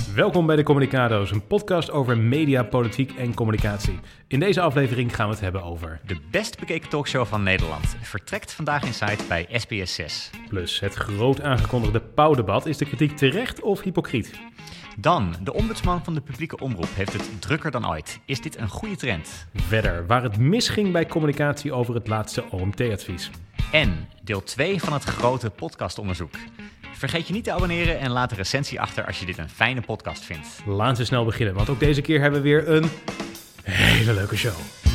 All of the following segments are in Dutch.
Welkom bij de Communicado's, een podcast over media, politiek en communicatie. In deze aflevering gaan we het hebben over... De best bekeken talkshow van Nederland vertrekt vandaag in site bij SBS 6. Plus het groot aangekondigde Pauwdebat. Is de kritiek terecht of hypocriet? Dan, de ombudsman van de publieke omroep heeft het drukker dan ooit. Is dit een goede trend? Verder, waar het misging bij communicatie over het laatste OMT-advies. En deel 2 van het grote podcastonderzoek. Vergeet je niet te abonneren en laat een recensie achter als je dit een fijne podcast vindt. Laten we snel beginnen, want ook deze keer hebben we weer een hele leuke show.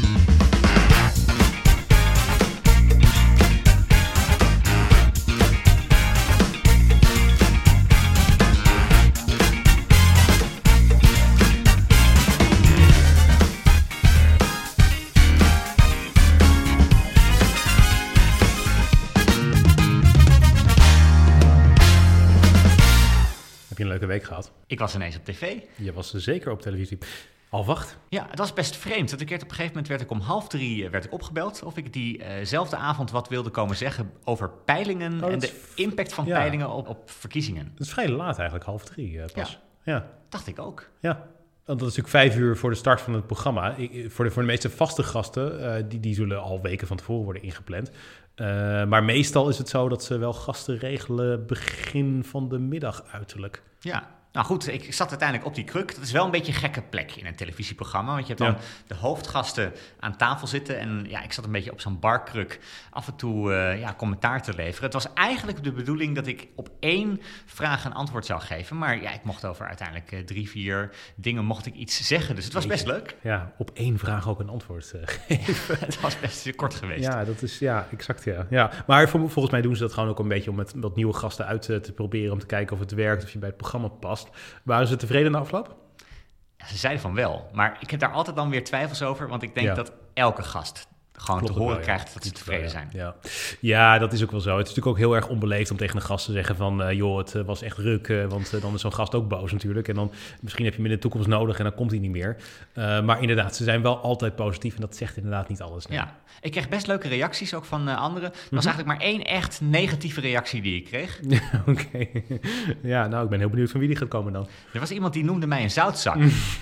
Heb je een leuke week gehad? Ik was ineens op tv. Je was zeker op televisie. Al wacht. Ja, het was best vreemd. Want op een gegeven moment werd ik om 2:30 opgebeld of ik diezelfde avond wat wilde komen zeggen over peilingen en de impact van peilingen op verkiezingen. Het is vrij laat eigenlijk, 2:30 pas. Ja. Dacht ik ook. Ja. Want dat is natuurlijk 5 uur voor de start van het programma. Voor de meeste vaste gasten, die zullen al weken van tevoren worden ingepland. Maar meestal is het zo dat ze wel gasten regelen begin van de middag uiterlijk. Ja, nou goed, ik zat uiteindelijk op die kruk. Dat is wel een beetje een gekke plek in een televisieprogramma. Want je hebt dan de hoofdgasten aan tafel zitten. En ja, ik zat een beetje op zo'n barkruk af en toe commentaar te leveren. Het was eigenlijk de bedoeling dat ik op 1 vraag een antwoord zou geven. Maar ja, ik mocht over uiteindelijk 3-4 dingen mocht ik iets zeggen. Dus het was best leuk. Ja, op 1 vraag ook een antwoord geven. Het was best kort geweest. Ja, dat is exact. Ja. Maar volgens mij doen ze dat gewoon ook een beetje om met wat nieuwe gasten uit te proberen. Om te kijken of het werkt, of je bij het programma past. Waren ze tevreden na afloop? Ja, ze zeiden van wel, maar ik heb daar altijd dan weer twijfels over, want ik denk dat elke gast gewoon te horen krijgt dat ze tevreden zijn. Ja, dat is ook wel zo. Het is natuurlijk ook heel erg onbeleefd om tegen een gast te zeggen van... joh, het was echt ruk, want dan is zo'n gast ook boos natuurlijk. En dan misschien heb je hem in de toekomst nodig en dan komt hij niet meer. Maar inderdaad, ze zijn wel altijd positief en dat zegt inderdaad niet alles. Nee. Ja, ik kreeg best leuke reacties ook van anderen. Er was eigenlijk maar 1 echt negatieve reactie die ik kreeg. Oké. Ja, nou, ik ben heel benieuwd van wie die gaat komen dan. Er was iemand die noemde mij een zoutzak.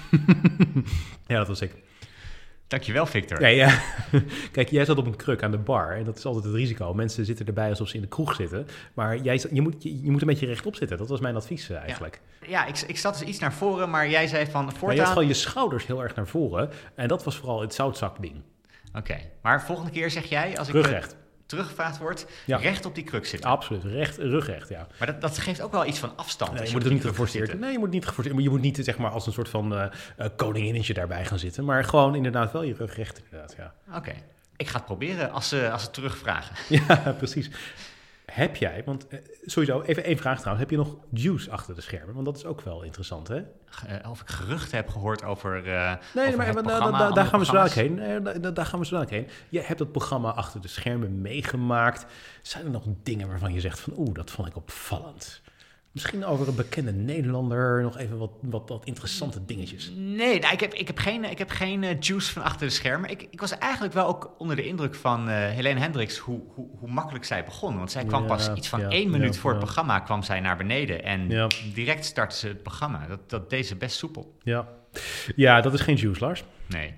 Ja, dat was ik. Dankjewel, Victor. Ja. Kijk, jij zat op een kruk aan de bar en dat is altijd het risico. Mensen zitten erbij alsof ze in de kroeg zitten. Maar je moet een beetje rechtop zitten. Dat was mijn advies eigenlijk. Ja, ik zat dus iets naar voren, maar jij zei van voortaan... Maar je had gewoon je schouders heel erg naar voren. En dat was vooral het zoutzakding. Oké, maar volgende keer zeg jij... als Rugrecht. Teruggevraagd wordt, recht op die kruk zitten. Absoluut, rugrecht, ja. Maar dat geeft ook wel iets van afstand. Nee, je moet het niet geforceerd. Nee, je moet niet geforceerd. Je moet niet zeg maar als een soort van koninginnetje daarbij gaan zitten. Maar gewoon inderdaad wel je rugrecht, inderdaad, ja. Oké. Ik ga het proberen als ze terugvragen. Ja, precies. Heb jij, want sowieso, even 1 vraag trouwens. Heb je nog juice achter de schermen? Want dat is ook wel interessant, hè? Of ik geruchten heb gehoord over Nee, maar programma, daar gaan we zo dadelijk heen. Daar gaan we zo dadelijk heen. Je hebt dat programma achter de schermen meegemaakt. Zijn er nog dingen waarvan je zegt van... dat vond ik opvallend? Misschien over een bekende Nederlander, nog even wat interessante dingetjes. Nee, ik heb geen juice van achter de schermen. Ik was eigenlijk wel ook onder de indruk van Helene Hendricks hoe makkelijk zij begon. Want zij kwam pas iets van 1 minuut voor het programma kwam zij naar beneden. En direct startte ze het programma. Dat deed ze best soepel. Ja, dat is geen juice, Lars. Nee.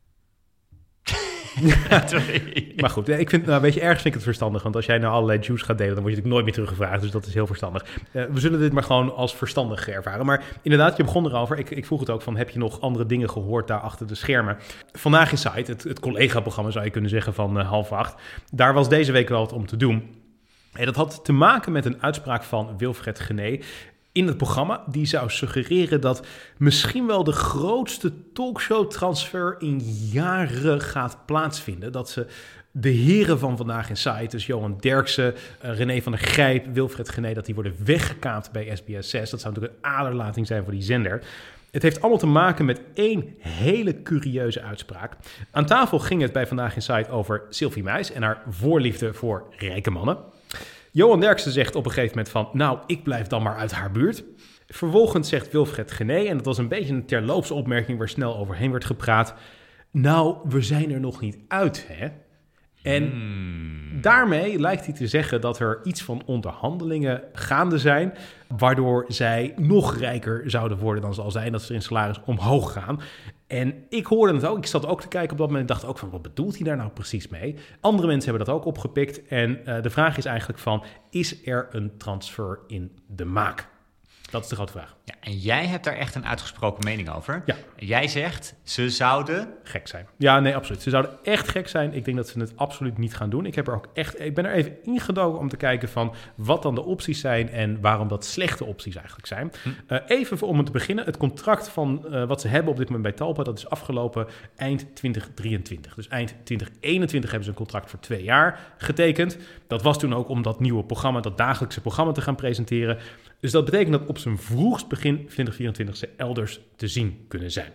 Maar goed, ik vind, ergens vind ik het verstandig. Want als jij nou allerlei juice gaat delen, dan word je natuurlijk nooit meer teruggevraagd. Dus dat is heel verstandig. We zullen dit maar gewoon als verstandig ervaren. Maar inderdaad, je begon erover. Ik vroeg het ook van, heb je nog andere dingen gehoord daar achter de schermen? Vandaag in Site, het collega-programma zou je kunnen zeggen van 7:30. Daar was deze week wel wat om te doen. En dat had te maken met een uitspraak van Wilfred Genee in het programma. Die zou suggereren dat misschien wel de grootste talkshow-transfer in jaren gaat plaatsvinden. Dat ze de heren van Vandaag in Site, dus Johan Derksen, René van der Grijp, Wilfred Genee, dat die worden weggekaapt bij SBS 6. Dat zou natuurlijk een aderlating zijn voor die zender. Het heeft allemaal te maken met 1 hele curieuze uitspraak. Aan tafel ging het bij Vandaag in Site over Sylvie Meijs en haar voorliefde voor rijke mannen. Johan Derksen zegt op een gegeven moment van... nou, ik blijf dan maar uit haar buurt. Vervolgens zegt Wilfred Genee... en dat was een beetje een terloops opmerking... waar snel overheen werd gepraat... nou, we zijn er nog niet uit, hè? En daarmee lijkt hij te zeggen dat er iets van onderhandelingen gaande zijn, waardoor zij nog rijker zouden worden dan ze al zijn, dat ze in salaris omhoog gaan. En ik hoorde het ook, ik zat ook te kijken op dat moment en dacht ook van, wat bedoelt hij daar nou precies mee? Andere mensen hebben dat ook opgepikt en de vraag is eigenlijk van, is er een transfer in de maak? Dat is de grote vraag. Ja, en jij hebt daar echt een uitgesproken mening over. Ja. Jij zegt, ze zouden... Gek zijn. Ja, nee, absoluut. Ze zouden echt gek zijn. Ik denk dat ze het absoluut niet gaan doen. Ik ben er even ingedoken om te kijken van wat dan de opties zijn en waarom dat slechte opties eigenlijk zijn. Even om het te beginnen. Het contract van wat ze hebben op dit moment bij Talpa, dat is afgelopen eind 2023. Dus eind 2021 hebben ze een contract voor 2 jaar getekend. Dat was toen ook om dat nieuwe programma, dat dagelijkse programma te gaan presenteren. Dus dat betekent dat op zijn vroegst begin 2024 ze elders te zien kunnen zijn.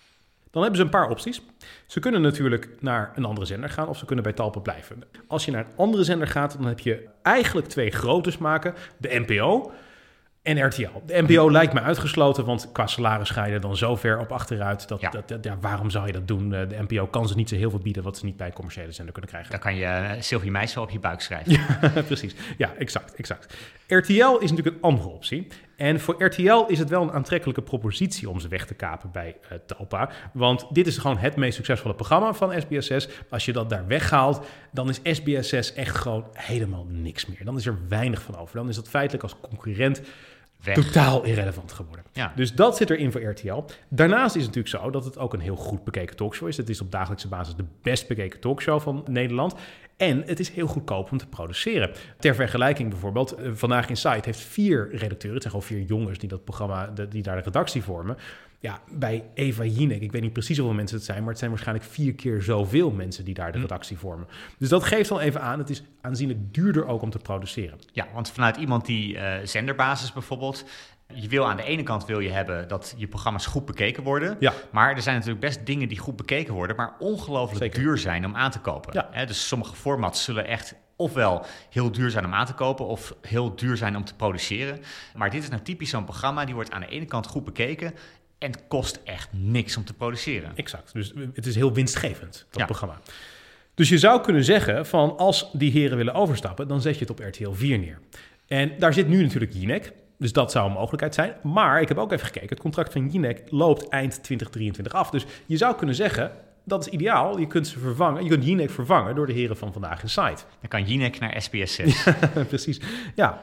Dan hebben ze een paar opties. Ze kunnen natuurlijk naar een andere zender gaan of ze kunnen bij Talpa blijven. Als je naar een andere zender gaat, dan heb je eigenlijk 2 grote smaken. De NPO en RTL. De NPO lijkt me uitgesloten, want qua salaris ga je er dan zo ver op achteruit. Waarom zou je dat doen? De NPO kan ze niet zo heel veel bieden wat ze niet bij een commerciële zender kunnen krijgen. Dan kan je Sylvie Meijs wel op je buik schrijven. Ja, precies. Ja, exact. RTL is natuurlijk een andere optie. En voor RTL is het wel een aantrekkelijke propositie om ze weg te kapen bij Talpa. Want dit is gewoon het meest succesvolle programma van SBS6. Als je dat daar weghaalt, dan is SBS6 echt gewoon helemaal niks meer. Dan is er weinig van over. Dan is dat feitelijk als concurrent totaal irrelevant geworden. Ja. Dus dat zit erin voor RTL. Daarnaast is het natuurlijk zo dat het ook een heel goed bekeken talkshow is. Het is op dagelijkse basis de best bekeken talkshow van Nederland. En het is heel goedkoop om te produceren. Ter vergelijking bijvoorbeeld, Vandaag in Site heeft 4 redacteuren. Het zijn gewoon 4 jongens die dat programma, die daar de redactie vormen. Ja, bij Eva Jinek, ik weet niet precies hoeveel mensen het zijn, maar het zijn waarschijnlijk 4 keer zoveel mensen die daar de redactie vormen. Dus dat geeft al even aan, het is aanzienlijk duurder ook om te produceren. Ja, want vanuit iemand die zenderbasis bijvoorbeeld, aan de ene kant wil je hebben dat je programma's goed bekeken worden. Ja. Maar er zijn natuurlijk best dingen die goed bekeken worden, maar ongelooflijk duur zijn om aan te kopen. Ja. Dus sommige formats zullen echt ofwel heel duur zijn om aan te kopen of heel duur zijn om te produceren. Maar dit is nou typisch zo'n programma, die wordt aan de ene kant goed bekeken en het kost echt niks om te produceren. Exact. Dus het is heel winstgevend, dat programma. Dus je zou kunnen zeggen van als die heren willen overstappen, dan zet je het op RTL 4 neer. En daar zit nu natuurlijk Jinek. Dus dat zou een mogelijkheid zijn. Maar ik heb ook even gekeken. Het contract van Jinek loopt eind 2023 af. Dus je zou kunnen zeggen, dat is ideaal. Je kunt ze vervangen. Je kunt Jinek vervangen door de heren van Vandaag in Site. Dan kan Jinek naar SBS6. Ja, precies. Ja.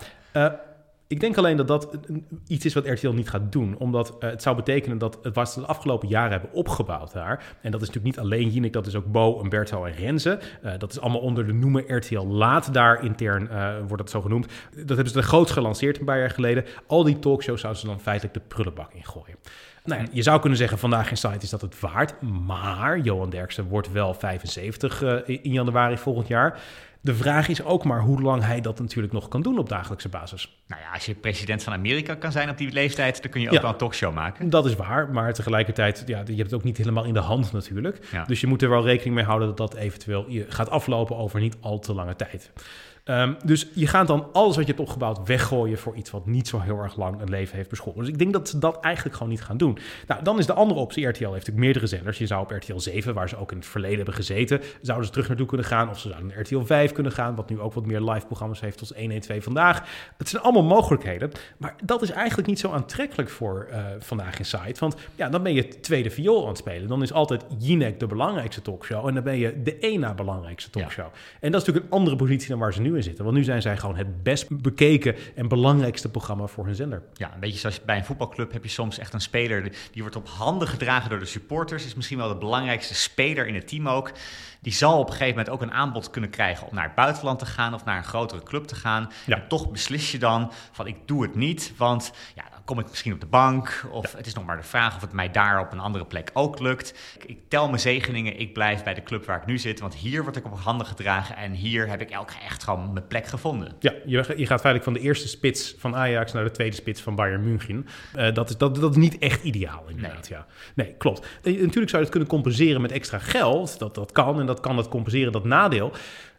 Ik denk alleen dat dat iets is wat RTL niet gaat doen. Omdat het zou betekenen dat het wat ze de afgelopen jaren hebben opgebouwd daar. En dat is natuurlijk niet alleen Jinek, dat is ook Bo, Umberto en Renze. Dat is allemaal onder de noemer RTL Laat daar intern, wordt dat zo genoemd. Dat hebben ze de groots gelanceerd een paar jaar geleden. Al die talkshows zouden ze dan feitelijk de prullenbak ingooien. Nou ja, je zou kunnen zeggen, Vandaag in Site is dat het waard. Maar Johan Derksen wordt wel 75 in januari volgend jaar. De vraag is ook maar hoe lang hij dat natuurlijk nog kan doen op dagelijkse basis. Nou ja, als je president van Amerika kan zijn op die leeftijd, dan kun je ook wel een talkshow maken. Dat is waar, maar tegelijkertijd, je hebt het ook niet helemaal in de hand natuurlijk. Ja. Dus je moet er wel rekening mee houden dat dat eventueel gaat aflopen over niet al te lange tijd. Dus je gaat dan alles wat je hebt opgebouwd weggooien voor iets wat niet zo heel erg lang een leven heeft beschoren. Dus ik denk dat ze dat eigenlijk gewoon niet gaan doen. Nou, dan is de andere optie, RTL heeft natuurlijk meerdere zenders. Je zou op RTL 7, waar ze ook in het verleden hebben gezeten, zouden ze terug naartoe kunnen gaan. Of ze zouden naar RTL 5 kunnen gaan, wat nu ook wat meer live programma's heeft als 112 Vandaag. Het zijn allemaal mogelijkheden. Maar dat is eigenlijk niet zo aantrekkelijk voor Vandaag in Site. Want ja, dan ben je tweede viool aan het spelen. Dan is altijd Jinek de belangrijkste talkshow en dan ben je de één na belangrijkste talkshow. Ja. En dat is natuurlijk een andere positie dan waar ze nu in zitten. Want nu zijn zij gewoon het best bekeken en belangrijkste programma voor hun zender. Ja, een beetje zoals bij een voetbalclub heb je soms echt een speler die wordt op handen gedragen door de supporters. Is misschien wel de belangrijkste speler in het team ook. Die zal op een gegeven moment ook een aanbod kunnen krijgen om naar het buitenland te gaan of naar een grotere club te gaan. Ja. En toch beslis je dan van ik doe het niet, want ja, dan kom ik misschien op de bank. Of het is nog maar de vraag of het mij daar op een andere plek ook lukt. Ik tel mijn zegeningen, ik blijf bij de club waar ik nu zit. Want hier word ik op handen gedragen en hier heb ik echt gewoon mijn plek gevonden. Ja, je gaat feitelijk van de eerste spits van Ajax naar de tweede spits van Bayern München. Dat is niet echt ideaal inderdaad. Nee, nee klopt. Natuurlijk zou je het kunnen compenseren met extra geld. Dat kan en dat kan het compenseren, dat nadeel.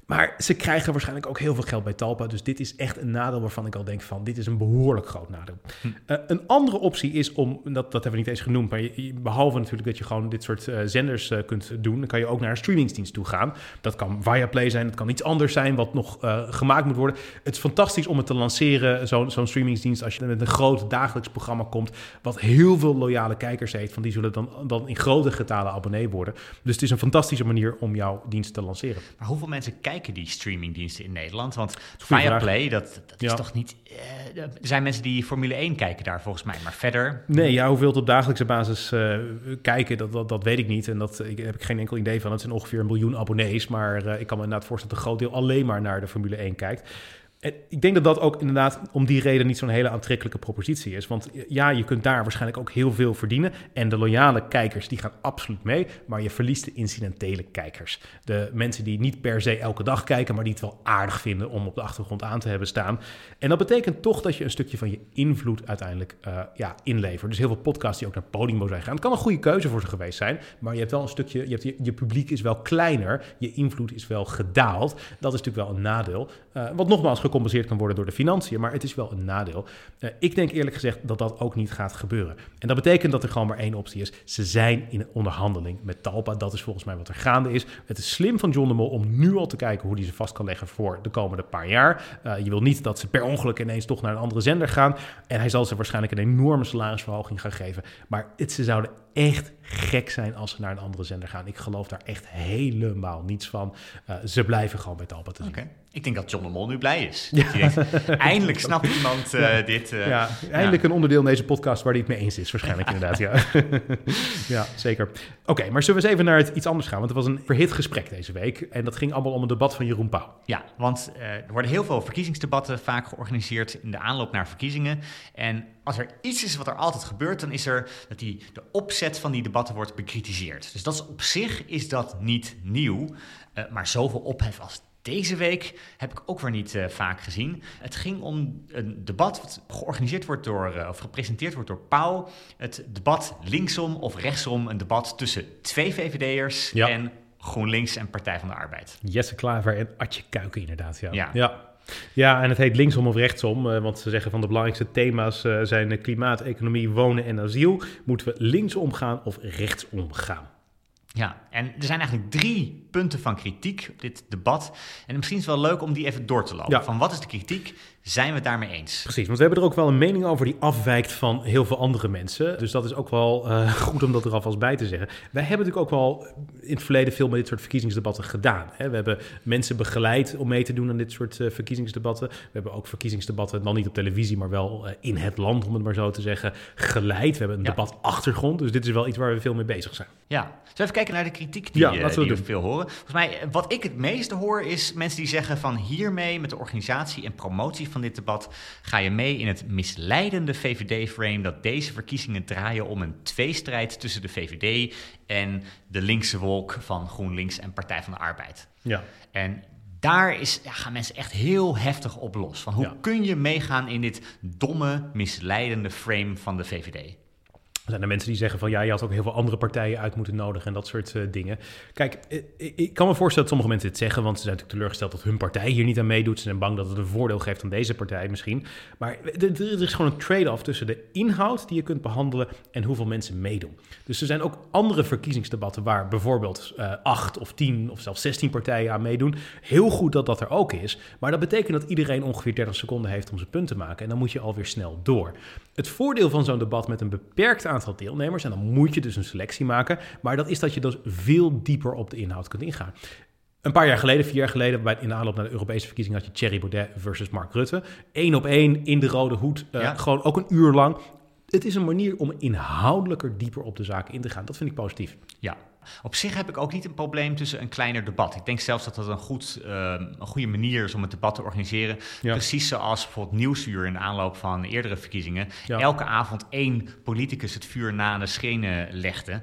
Maar ze krijgen waarschijnlijk ook heel veel geld bij Talpa. Dus dit is echt een nadeel waarvan ik al denk van, dit is een behoorlijk groot nadeel. Een andere optie is om, dat hebben we niet eens genoemd, maar behalve natuurlijk dat je gewoon dit soort zenders kunt doen, dan kan je ook naar een streamingsdienst toe gaan. Dat kan Viaplay zijn, dat kan iets anders zijn wat nog gemaakt moet worden. Het is fantastisch om het te lanceren, zo'n streamingsdienst, als je met een groot dagelijks programma komt, wat heel veel loyale kijkers heeft, van die zullen dan in grote getalen abonnee worden. Dus het is een fantastische manier om jouw dienst te lanceren. Maar hoeveel mensen kijken die streamingdiensten in Nederland? Want Viaplay, dat is toch niet... er zijn mensen die Formule 1 kijken daar volgens mij, maar verder... Nee, ja, hoeveel het op dagelijkse basis kijken, dat weet ik niet. En daar heb ik geen enkel idee van. Het zijn ongeveer 1 miljoen abonnees, maar ik kan me inderdaad voorstellen dat een groot deel alleen maar naar de Formule 1 kijkt. En ik denk dat dat ook inderdaad om die reden niet zo'n hele aantrekkelijke propositie is. Want ja, je kunt daar waarschijnlijk ook heel veel verdienen. En de loyale kijkers, die gaan absoluut mee. Maar je verliest de incidentele kijkers. De mensen die niet per se elke dag kijken, maar die het wel aardig vinden om op de achtergrond aan te hebben staan. En dat betekent toch dat je een stukje van je invloed uiteindelijk inlevert. Dus heel veel podcasts die ook naar Podimo zijn gegaan. Het kan een goede keuze voor ze geweest zijn. Maar je hebt wel een stukje, je publiek is wel kleiner. Je invloed is wel gedaald. Dat is natuurlijk wel een nadeel. Wat nogmaals gecompenseerd kan worden door de financiën, maar het is wel een nadeel. Ik denk eerlijk gezegd dat dat ook niet gaat gebeuren. En dat betekent dat er gewoon maar één optie is. Ze zijn in een onderhandeling met Talpa. Dat is volgens mij wat er gaande is. Het is slim van John de Mol om nu al te kijken hoe die ze vast kan leggen voor de komende paar jaar. Je wil niet dat ze per ongeluk ineens toch naar een andere zender gaan. En hij zal ze waarschijnlijk een enorme salarisverhoging gaan geven. Maar ze zouden echt gek zijn als ze naar een andere zender gaan. Ik geloof daar echt helemaal niets van. Ze blijven gewoon bij Talpa te zien. Okay. Ik denk dat John de Mol nu blij is. Ja. Denkt, eindelijk snapt iemand dit. Eindelijk een onderdeel in deze podcast waar hij het mee eens is. Waarschijnlijk inderdaad, ja. Ja, zeker. Oké, maar zullen we eens even naar iets anders gaan? Want het was een verhit gesprek deze week. En dat ging allemaal om een debat van Jeroen Pauw. Ja, want er worden heel veel verkiezingsdebatten vaak georganiseerd in de aanloop naar verkiezingen. En als er iets is wat er altijd gebeurt, dan is er dat de opzet van die debatten wordt bekritiseerd. Dus dat is op zich is dat niet nieuw. Maar zoveel ophef als deze week heb ik ook weer niet vaak gezien. Het ging om een debat wat georganiseerd wordt of gepresenteerd wordt door Pauw. Het debat linksom of rechtsom. Een debat tussen 2 VVD'ers en GroenLinks en Partij van de Arbeid. Jesse Klaver en Atje Kuiken inderdaad, Ja, en het heet linksom of rechtsom, want ze zeggen van de belangrijkste thema's zijn klimaat, economie, wonen en asiel. Moeten we linksom gaan of rechtsom gaan? Ja, en er zijn eigenlijk 3 punten van kritiek op dit debat. En misschien is het wel leuk om die even door te lopen. Ja. Van wat is de kritiek? Zijn we het daarmee eens? Precies, want we hebben er ook wel een mening over die afwijkt van heel veel andere mensen. Dus dat is ook wel goed om dat er alvast bij te zeggen. Wij hebben natuurlijk ook wel in het verleden veel met dit soort verkiezingsdebatten gedaan. Hè? We hebben mensen begeleid om mee te doen aan dit soort verkiezingsdebatten. We hebben ook verkiezingsdebatten, dan niet op televisie, maar wel in het land, om het maar zo te zeggen, geleid. We hebben een debatachtergrond, dus dit is wel iets waar we veel mee bezig zijn. Ja, zullen we even kijken naar de kritiek die we veel horen? Volgens mij, wat ik het meeste hoor, is mensen die zeggen van hiermee met de organisatie en promotie van dit debat ga je mee in het misleidende VVD-frame dat deze verkiezingen draaien om een tweestrijd tussen de VVD en de linkse wolk van GroenLinks en Partij van de Arbeid. Ja. En daar gaan mensen echt heel heftig op los. Van hoe kun je meegaan in dit domme, misleidende frame van de VVD? Er zijn er mensen die zeggen van je had ook heel veel andere partijen uit moeten nodigen en dat soort dingen. Kijk, ik kan me voorstellen dat sommige mensen dit zeggen, want ze zijn natuurlijk teleurgesteld dat hun partij hier niet aan meedoet. Ze zijn bang dat het een voordeel geeft aan deze partij misschien. Maar er is gewoon een trade-off tussen de inhoud die je kunt behandelen en hoeveel mensen meedoen. Dus er zijn ook andere verkiezingsdebatten waar bijvoorbeeld 8 of 10 of zelfs 16 partijen aan meedoen. Heel goed dat dat er ook is, maar dat betekent dat iedereen ongeveer 30 seconden heeft om zijn punt te maken en dan moet je alweer snel door. Het voordeel van zo'n debat met een beperkt aantal deelnemers, en dan moet je dus een selectie maken, maar dat is dat je dus veel dieper op de inhoud kunt ingaan. Een paar jaar geleden, 4 jaar geleden, in de aanloop naar de Europese verkiezingen had je Thierry Baudet versus Mark Rutte. 1 op 1 in de rode hoed, gewoon ook een uur lang. Het is een manier om inhoudelijker dieper op de zaken in te gaan. Dat vind ik positief. Ja. Op zich heb ik ook niet een probleem tussen een kleiner debat. Ik denk zelfs dat dat een goede manier is om het debat te organiseren. Ja. Precies zoals bijvoorbeeld Nieuwsuur in de aanloop van eerdere verkiezingen. Ja. Elke avond 1 politicus het vuur na de schenen legde.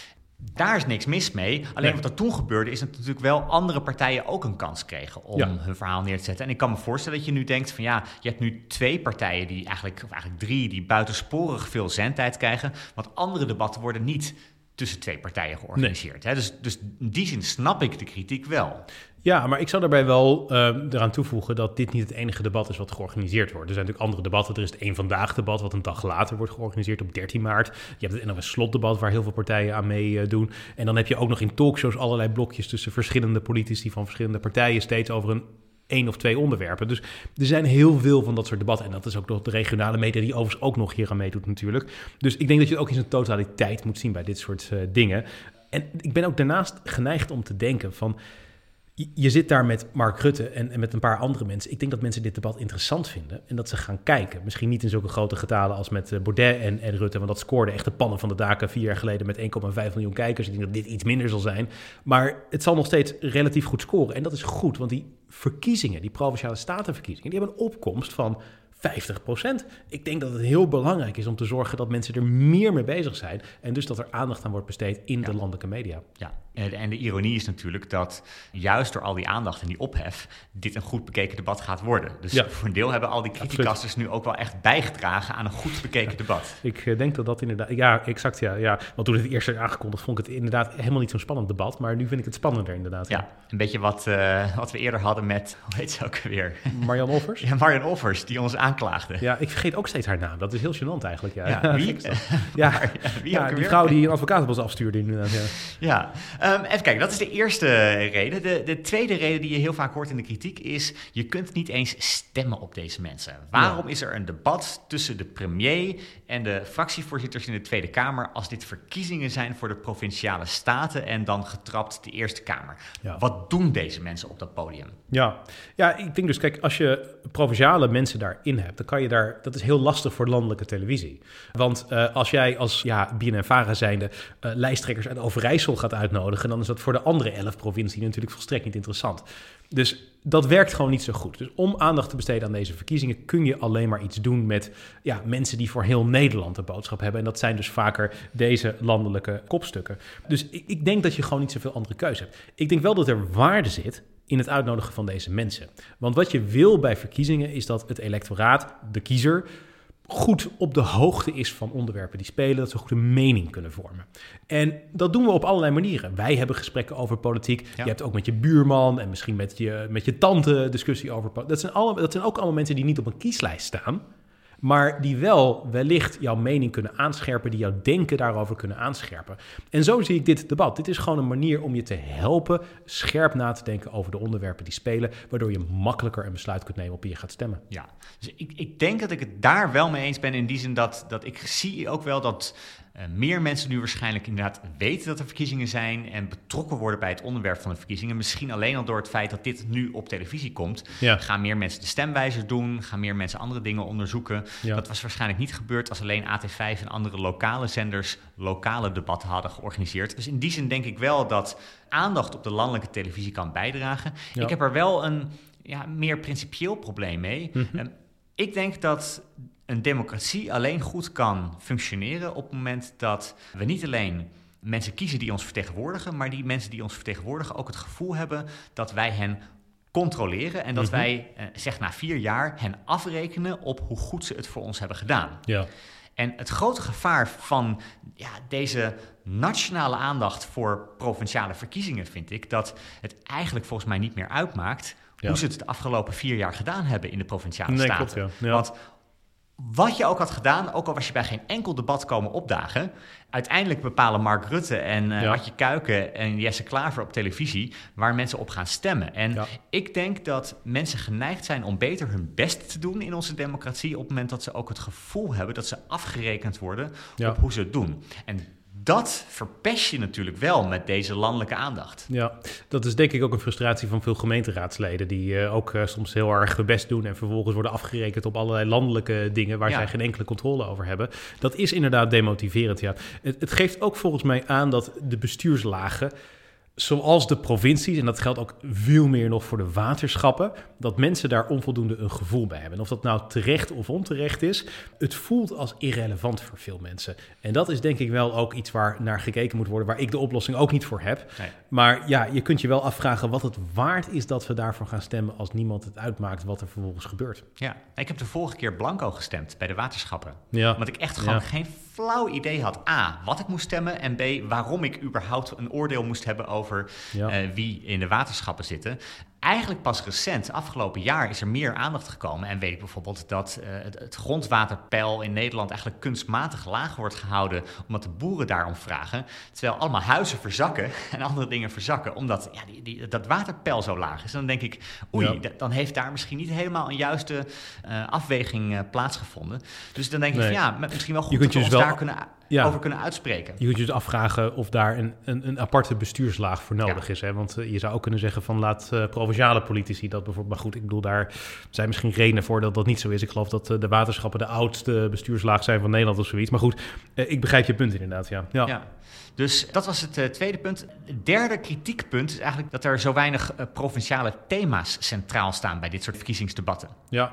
Daar is niks mis mee. Alleen wat er toen gebeurde is dat natuurlijk wel andere partijen ook een kans kregen om hun verhaal neer te zetten. En ik kan me voorstellen dat je nu denkt van je hebt nu 2 partijen die eigenlijk 3 die buitensporig veel zendtijd krijgen. Want andere debatten worden niet tussen twee partijen georganiseerd. Hè? Dus in die zin snap ik de kritiek wel. Ja, maar ik zou daarbij wel eraan toevoegen dat dit niet het enige debat is wat georganiseerd wordt. Er zijn natuurlijk andere debatten. Er is het Eén Vandaag debat, wat een dag later wordt georganiseerd op 13 maart. Je hebt het NOS Slotdebat, waar heel veel partijen aan meedoen. En dan heb je ook nog in talkshows allerlei blokjes tussen verschillende politici van verschillende partijen, steeds over één of twee onderwerpen. Dus er zijn heel veel van dat soort debatten. En dat is ook nog de regionale media die overigens ook nog hier aan meedoet natuurlijk. Dus ik denk dat je het ook in zijn totaliteit moet zien bij dit soort dingen. En ik ben ook daarnaast geneigd om te denken van, je zit daar met Mark Rutte en met een paar andere mensen. Ik denk dat mensen dit debat interessant vinden en dat ze gaan kijken. Misschien niet in zulke grote getalen als met Baudet en Rutte, want dat scoorde echt de pannen van de daken 4 jaar geleden met 1,5 miljoen kijkers. Ik denk dat dit iets minder zal zijn. Maar het zal nog steeds relatief goed scoren. En dat is goed, want die verkiezingen, die Provinciale Statenverkiezingen, die hebben een opkomst van 50%. Ik denk dat het heel belangrijk is om te zorgen dat mensen er meer mee bezig zijn en dus dat er aandacht aan wordt besteed in de landelijke media. Ja, en de ironie is natuurlijk dat juist door al die aandacht en die ophef dit een goed bekeken debat gaat worden. Dus voor een deel hebben al die criticasters nu ook wel echt bijgedragen aan een goed bekeken debat. Ik denk dat inderdaad, ja, exact, ja. Want toen het eerst werd aangekondigd, vond ik het inderdaad helemaal niet zo'n spannend debat, maar nu vind ik het spannender inderdaad. Ja, een beetje wat we eerder hadden met, hoe heet ze ook weer? Marianne Offers? Ja, Marianne Offers, die ons aanklaagde. Ja, ik vergeet ook steeds haar naam. Dat is heel gênant eigenlijk. Ja, wie? Die vrouw die een advocatenbos afstuurde inderdaad. Ja. Even kijken, dat is de eerste reden. De tweede reden die je heel vaak hoort in de kritiek is, je kunt niet eens stemmen op deze mensen. Waarom is er een debat tussen de premier en de fractievoorzitters in de Tweede Kamer als dit verkiezingen zijn voor de Provinciale Staten en dan getrapt de Eerste Kamer? Ja. Wat doen deze mensen op dat podium? Ja, ik denk dus, kijk, als je provinciale mensen daarin hebt, dan kan je dat is heel lastig voor landelijke televisie. Want als jij als BNNVARA zijnde lijsttrekkers uit Overijssel gaat uitnodigen, dan is dat voor de andere 11 provincies natuurlijk volstrekt niet interessant. Dus dat werkt gewoon niet zo goed. Dus om aandacht te besteden aan deze verkiezingen kun je alleen maar iets doen met mensen die voor heel Nederland een boodschap hebben. En dat zijn dus vaker deze landelijke kopstukken. Dus ik denk dat je gewoon niet zoveel andere keuze hebt. Ik denk wel dat er waarde zit in het uitnodigen van deze mensen. Want wat je wil bij verkiezingen is dat het electoraat, de kiezer, goed op de hoogte is van onderwerpen die spelen, dat ze goed een mening kunnen vormen. En dat doen we op allerlei manieren. Wij hebben gesprekken over politiek. Ja. Je hebt ook met je buurman en misschien met je tante discussie over politiek. Dat zijn ook allemaal mensen die niet op een kieslijst staan, maar die wel wellicht jouw mening kunnen aanscherpen, die jouw denken daarover kunnen aanscherpen. En zo zie ik dit debat. Dit is gewoon een manier om je te helpen scherp na te denken over de onderwerpen die spelen, waardoor je makkelijker een besluit kunt nemen op wie je gaat stemmen. Ja, dus ik denk dat ik het daar wel mee eens ben in die zin dat ik zie ook wel dat meer mensen nu waarschijnlijk inderdaad weten dat er verkiezingen zijn en betrokken worden bij het onderwerp van de verkiezingen. Misschien alleen al door het feit dat dit nu op televisie komt. Ja. Gaan meer mensen de stemwijzer doen, gaan meer mensen andere dingen onderzoeken. Ja. Dat was waarschijnlijk niet gebeurd als alleen AT5 en andere lokale zenders lokale debatten hadden georganiseerd. Dus in die zin denk ik wel dat aandacht op de landelijke televisie kan bijdragen. Ja. Ik heb er wel een meer principieel probleem mee. Mm-hmm. Ik denk dat een democratie alleen goed kan functioneren op het moment dat we niet alleen mensen kiezen die ons vertegenwoordigen, maar die mensen die ons vertegenwoordigen ook het gevoel hebben dat wij hen controleren en dat wij, na 4 jaar, hen afrekenen op hoe goed ze het voor ons hebben gedaan. Ja. En het grote gevaar van deze nationale aandacht voor provinciale verkiezingen vind ik dat het eigenlijk volgens mij niet meer uitmaakt hoe ze het de afgelopen 4 jaar gedaan hebben in de Provinciale Staten. Klopt, ja. Want wat je ook had gedaan, ook al was je bij geen enkel debat komen opdagen, uiteindelijk bepalen Mark Rutte en Adje Kuiken en Jesse Klaver op televisie waar mensen op gaan stemmen. En ik denk dat mensen geneigd zijn om beter hun best te doen in onze democratie op het moment dat ze ook het gevoel hebben dat ze afgerekend worden op hoe ze het doen. En dat verpest je natuurlijk wel met deze landelijke aandacht. Ja, dat is denk ik ook een frustratie van veel gemeenteraadsleden die ook soms heel erg hun best doen en vervolgens worden afgerekend op allerlei landelijke dingen waar zij geen enkele controle over hebben. Dat is inderdaad demotiverend, ja. Het geeft ook volgens mij aan dat de bestuurslagen, zoals de provincies, en dat geldt ook veel meer nog voor de waterschappen, dat mensen daar onvoldoende een gevoel bij hebben. En of dat nou terecht of onterecht is, het voelt als irrelevant voor veel mensen. En dat is denk ik wel ook iets waar naar gekeken moet worden, waar ik de oplossing ook niet voor heb. Nee. Maar je kunt je wel afvragen wat het waard is dat we daarvoor gaan stemmen als niemand het uitmaakt wat er vervolgens gebeurt. Ja, ik heb de vorige keer blanco gestemd bij de waterschappen. Ja. Omdat ik echt gewoon geen flauw idee had. A, wat ik moest stemmen. En B, waarom ik überhaupt een oordeel moest hebben over wie in de waterschappen zitten. Eigenlijk pas recent, afgelopen jaar, is er meer aandacht gekomen. En weet ik bijvoorbeeld dat het grondwaterpeil in Nederland eigenlijk kunstmatig laag wordt gehouden, omdat de boeren daarom vragen. Terwijl allemaal huizen verzakken en andere dingen verzakken, omdat dat waterpeil zo laag is. En dan denk ik, dan heeft daar misschien niet helemaal een juiste afweging plaatsgevonden. Dus dan denk ik, misschien wel goed dat we ons daar over kunnen uitspreken. Je kunt je dus afvragen of daar een aparte bestuurslaag voor nodig is. Hè? Want je zou ook kunnen zeggen van laat provinciale politici dat bijvoorbeeld. Maar goed, ik bedoel, daar zijn misschien redenen voor dat dat niet zo is. Ik geloof dat de waterschappen de oudste bestuurslaag zijn van Nederland of zoiets. Maar goed, ik begrijp je punt inderdaad, ja. Dus dat was het tweede punt. Het derde kritiekpunt is eigenlijk dat er zo weinig provinciale thema's centraal staan bij dit soort verkiezingsdebatten.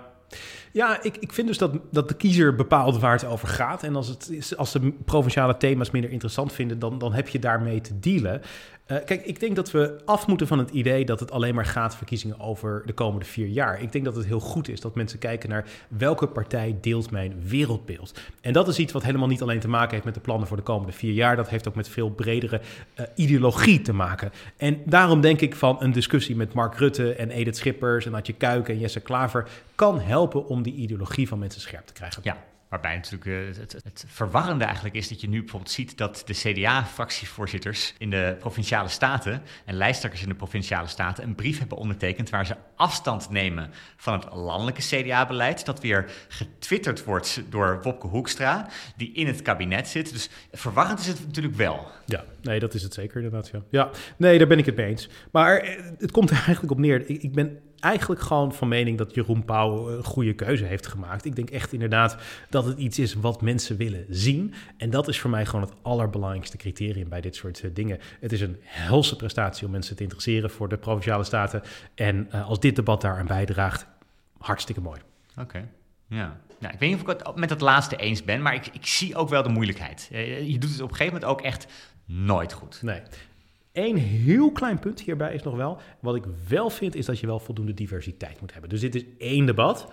Ja, ik vind dus dat de kiezer bepaalt waar het over gaat. En als de provinciale thema's minder interessant vinden, dan heb je daarmee te dealen. Kijk, ik denk dat we af moeten van het idee dat het alleen maar gaat verkiezingen over de komende 4 jaar. Ik denk dat het heel goed is dat mensen kijken naar welke partij deelt mijn wereldbeeld. En dat is iets wat helemaal niet alleen te maken heeft met de plannen voor de komende 4 jaar. Dat heeft ook met veel bredere ideologie te maken. En daarom denk ik van een discussie met Mark Rutte en Edith Schippers en Adje Kuiken en Jesse Klaver kan helpen om die ideologie van mensen scherp te krijgen. Ja. Waarbij natuurlijk het verwarrende eigenlijk is dat je nu bijvoorbeeld ziet dat de CDA-fractievoorzitters in de Provinciale Staten en lijsttrekkers in de Provinciale Staten een brief hebben ondertekend waar ze afstand nemen van het landelijke CDA-beleid, dat weer getwitterd wordt door Wopke Hoekstra, die in het kabinet zit. Dus verwarrend is het natuurlijk wel. Ja, nee, dat is het zeker inderdaad. Ja, nee, daar ben ik het mee eens. Maar het komt er eigenlijk op neer. Ik ben eigenlijk gewoon van mening dat Jeroen Pauw een goede keuze heeft gemaakt. Ik denk echt inderdaad dat het iets is wat mensen willen zien. En dat is voor mij gewoon het allerbelangrijkste criterium bij dit soort dingen. Het is een helse prestatie om mensen te interesseren voor de Provinciale Staten. En als dit debat daaraan bijdraagt, hartstikke mooi. Oké. Ja. Nou, ik weet niet of ik het met het laatste eens ben, maar ik zie ook wel de moeilijkheid. Je doet het op een gegeven moment ook echt nooit goed. Nee. Eén heel klein punt hierbij is nog wel. Wat ik wel vind, is dat je wel voldoende diversiteit moet hebben. Dus dit is 1 debat.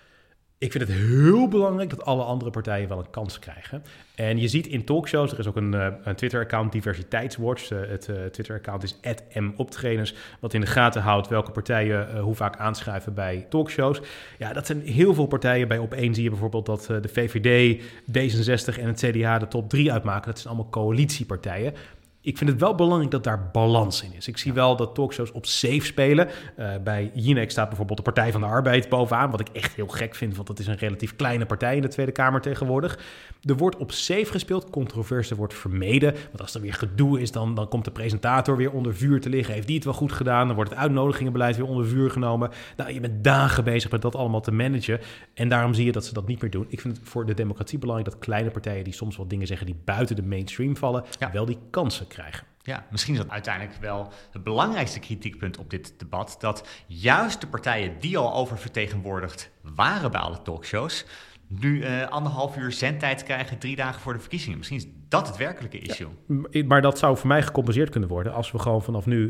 Ik vind het heel belangrijk dat alle andere partijen wel een kans krijgen. En je ziet in talkshows, er is ook een Twitter-account, Diversiteitswatch. Het Twitter-account is @moptreders, wat in de gaten houdt welke partijen hoe vaak aanschuiven bij talkshows. Ja, dat zijn heel veel partijen. Bij Op1 zie je bijvoorbeeld dat de VVD, D66 en het CDA de top 3 uitmaken. Dat zijn allemaal coalitiepartijen. Ik vind het wel belangrijk dat daar balans in is. Ik zie wel dat talkshows op safe spelen. Bij Jinek staat bijvoorbeeld de Partij van de Arbeid bovenaan, wat ik echt heel gek vind, want dat is een relatief kleine partij in de Tweede Kamer tegenwoordig. Er wordt op safe gespeeld, controverse wordt vermeden. Want als er weer gedoe is, dan komt de presentator weer onder vuur te liggen. Heeft die het wel goed gedaan? Dan wordt het uitnodigingenbeleid weer onder vuur genomen. Nou, je bent dagen bezig met dat allemaal te managen. En daarom zie je dat ze dat niet meer doen. Ik vind het voor de democratie belangrijk dat kleine partijen die soms wat dingen zeggen die buiten de mainstream vallen, wel die kansen krijgen. Ja, misschien is dat uiteindelijk wel het belangrijkste kritiekpunt op dit debat, dat juist de partijen die al oververtegenwoordigd waren bij alle talkshows, nu 1,5 uur zendtijd krijgen 3 dagen voor de verkiezingen. Misschien is dat het werkelijke issue. Ja, maar dat zou voor mij gecompenseerd kunnen worden als we gewoon vanaf nu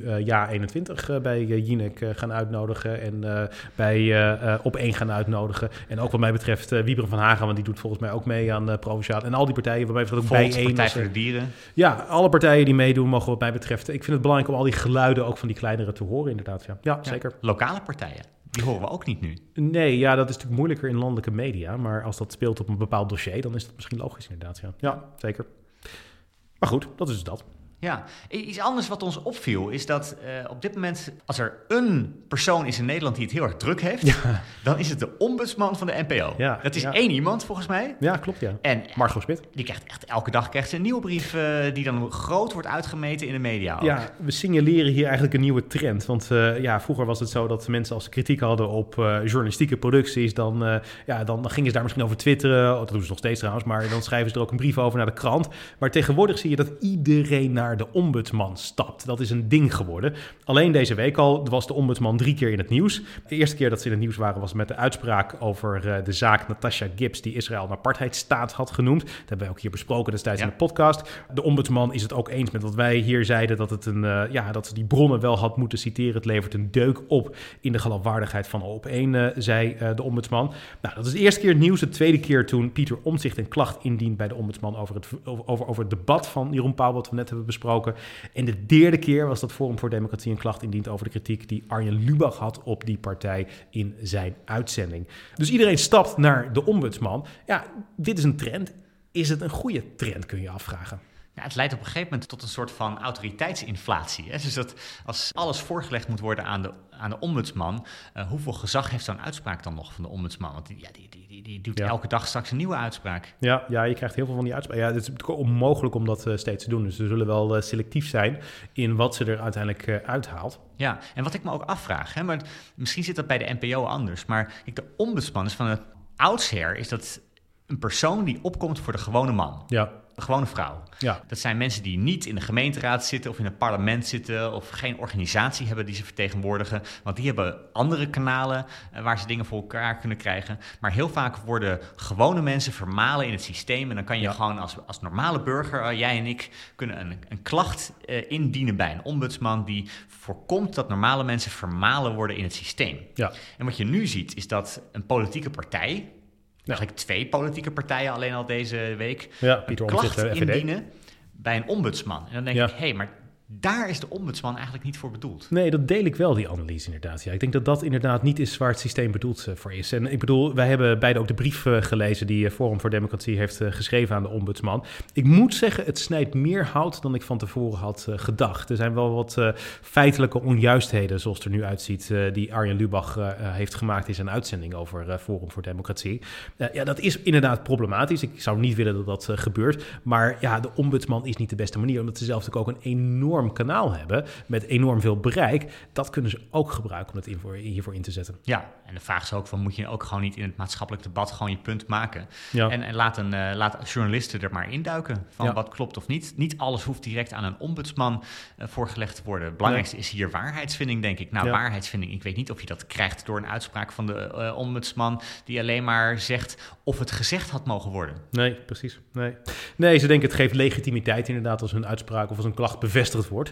Ja21 bij Jinek gaan uitnodigen en bij Op1 gaan uitnodigen. En ook wat mij betreft Wiebren van Haga, want die doet volgens mij ook mee aan Provinciaal. En al die partijen, wat mij betreft ook bij Partij voor de Dieren. Ja, alle partijen die meedoen mogen wat mij betreft. Ik vind het belangrijk om al die geluiden ook van die kleinere te horen inderdaad. Ja, zeker. Lokale partijen. Die horen we ook niet nu. Nee, ja, dat is natuurlijk moeilijker in landelijke media. Maar als dat speelt op een bepaald dossier, dan is dat misschien logisch inderdaad. Ja, zeker. Maar goed, dat is dus dat. Ja, iets anders wat ons opviel is dat op dit moment, als er een persoon is in Nederland die het heel erg druk heeft, dan is het de ombudsman van de NPO. Ja, dat is 1 iemand volgens mij. Ja, klopt, ja. En Margot Smit. Die krijgt echt elke dag een nieuwe brief die dan groot wordt uitgemeten in de media ook. Ja, we signaleren hier eigenlijk een nieuwe trend. Want vroeger was het zo dat mensen als ze kritiek hadden op journalistieke producties, dan gingen ze daar misschien over twitteren. Dat doen ze nog steeds trouwens, maar dan schrijven ze er ook een brief over naar de krant. Maar tegenwoordig zie je dat iedereen naar naar de ombudsman stapt. Dat is een ding geworden. Alleen deze week al was de ombudsman 3 keer in het nieuws. De eerste keer dat ze in het nieuws waren was met de uitspraak over de zaak Natasha Gibbs, die Israël een apartheidstaat had genoemd. Dat hebben wij ook hier besproken destijds in de podcast. De ombudsman is het ook eens met wat wij hier zeiden, dat dat ze die bronnen wel had moeten citeren. Het levert een deuk op in de geloofwaardigheid van Op1, zei de ombudsman. Nou, dat is de eerste keer het nieuws. De tweede keer toen Pieter Omtzigt een klacht indient bij de ombudsman over het debat van Jeroen Pauw, wat we net hebben besproken. En de derde keer was dat Forum voor Democratie een klacht indient over de kritiek die Arjen Lubach had op die partij in zijn uitzending. Dus iedereen stapt naar de ombudsman. Ja, dit is een trend. Is het een goede trend, kun je afvragen? Ja, het leidt op een gegeven moment tot een soort van autoriteitsinflatie. Hè? Dus dat als alles voorgelegd moet worden aan de ombudsman, hoeveel gezag heeft zo'n uitspraak dan nog van de ombudsman? Want die doet elke dag straks een nieuwe uitspraak. Ja, je krijgt heel veel van die uitspraken. Ja, het is natuurlijk onmogelijk om dat steeds te doen. Dus ze zullen wel selectief zijn in wat ze er uiteindelijk uithaalt. Ja, en wat ik me ook afvraag, hè, maar misschien zit dat bij de NPO anders, maar de ombudsman is van het oudsher is dat een persoon die opkomt voor de gewone man. Ja. De gewone vrouw. Ja. Dat zijn mensen die niet in de gemeenteraad zitten of in het parlement zitten of geen organisatie hebben die ze vertegenwoordigen. Want die hebben andere kanalen waar ze dingen voor elkaar kunnen krijgen. Maar heel vaak worden gewone mensen vermalen in het systeem. En dan kan je gewoon als normale burger, jij en ik, kunnen een klacht indienen bij een ombudsman die voorkomt dat normale mensen vermalen worden in het systeem. Ja. En wat je nu ziet is dat een politieke partij, eigenlijk 2 politieke partijen alleen al deze week, Pieter klacht Omtzigt, indienen bij een ombudsman. En dan denk ik, maar daar is de ombudsman eigenlijk niet voor bedoeld. Nee, dat deel ik wel, die analyse inderdaad. Ja, ik denk dat dat inderdaad niet is waar het systeem bedoeld voor is. En ik bedoel, wij hebben beide ook de brief gelezen die Forum voor Democratie heeft geschreven aan de ombudsman. Ik moet zeggen, het snijdt meer hout dan ik van tevoren had gedacht. Er zijn wel wat feitelijke onjuistheden, zoals het er nu uitziet, die Arjen Lubach heeft gemaakt in zijn uitzending over Forum voor Democratie. Dat is inderdaad problematisch. Ik zou niet willen dat dat gebeurt. Maar ja, de ombudsman is niet de beste manier, omdat ze zelf natuurlijk ook een enorm kanaal hebben met enorm veel bereik. Dat kunnen ze ook gebruiken om het hiervoor in te zetten. Ja, en de vraag is ook van, moet je ook gewoon niet in het maatschappelijk debat gewoon je punt maken? Ja. En laat journalisten er maar induiken van wat klopt of niet. Niet alles hoeft direct aan een ombudsman voorgelegd te worden. Het belangrijkste is hier waarheidsvinding, denk ik. Waarheidsvinding, ik weet niet of je dat krijgt door een uitspraak van de ombudsman die alleen maar zegt of het gezegd had mogen worden. Nee, precies. Nee, ze denken het geeft legitimiteit inderdaad als hun uitspraak of als een klacht bevestigd wordt.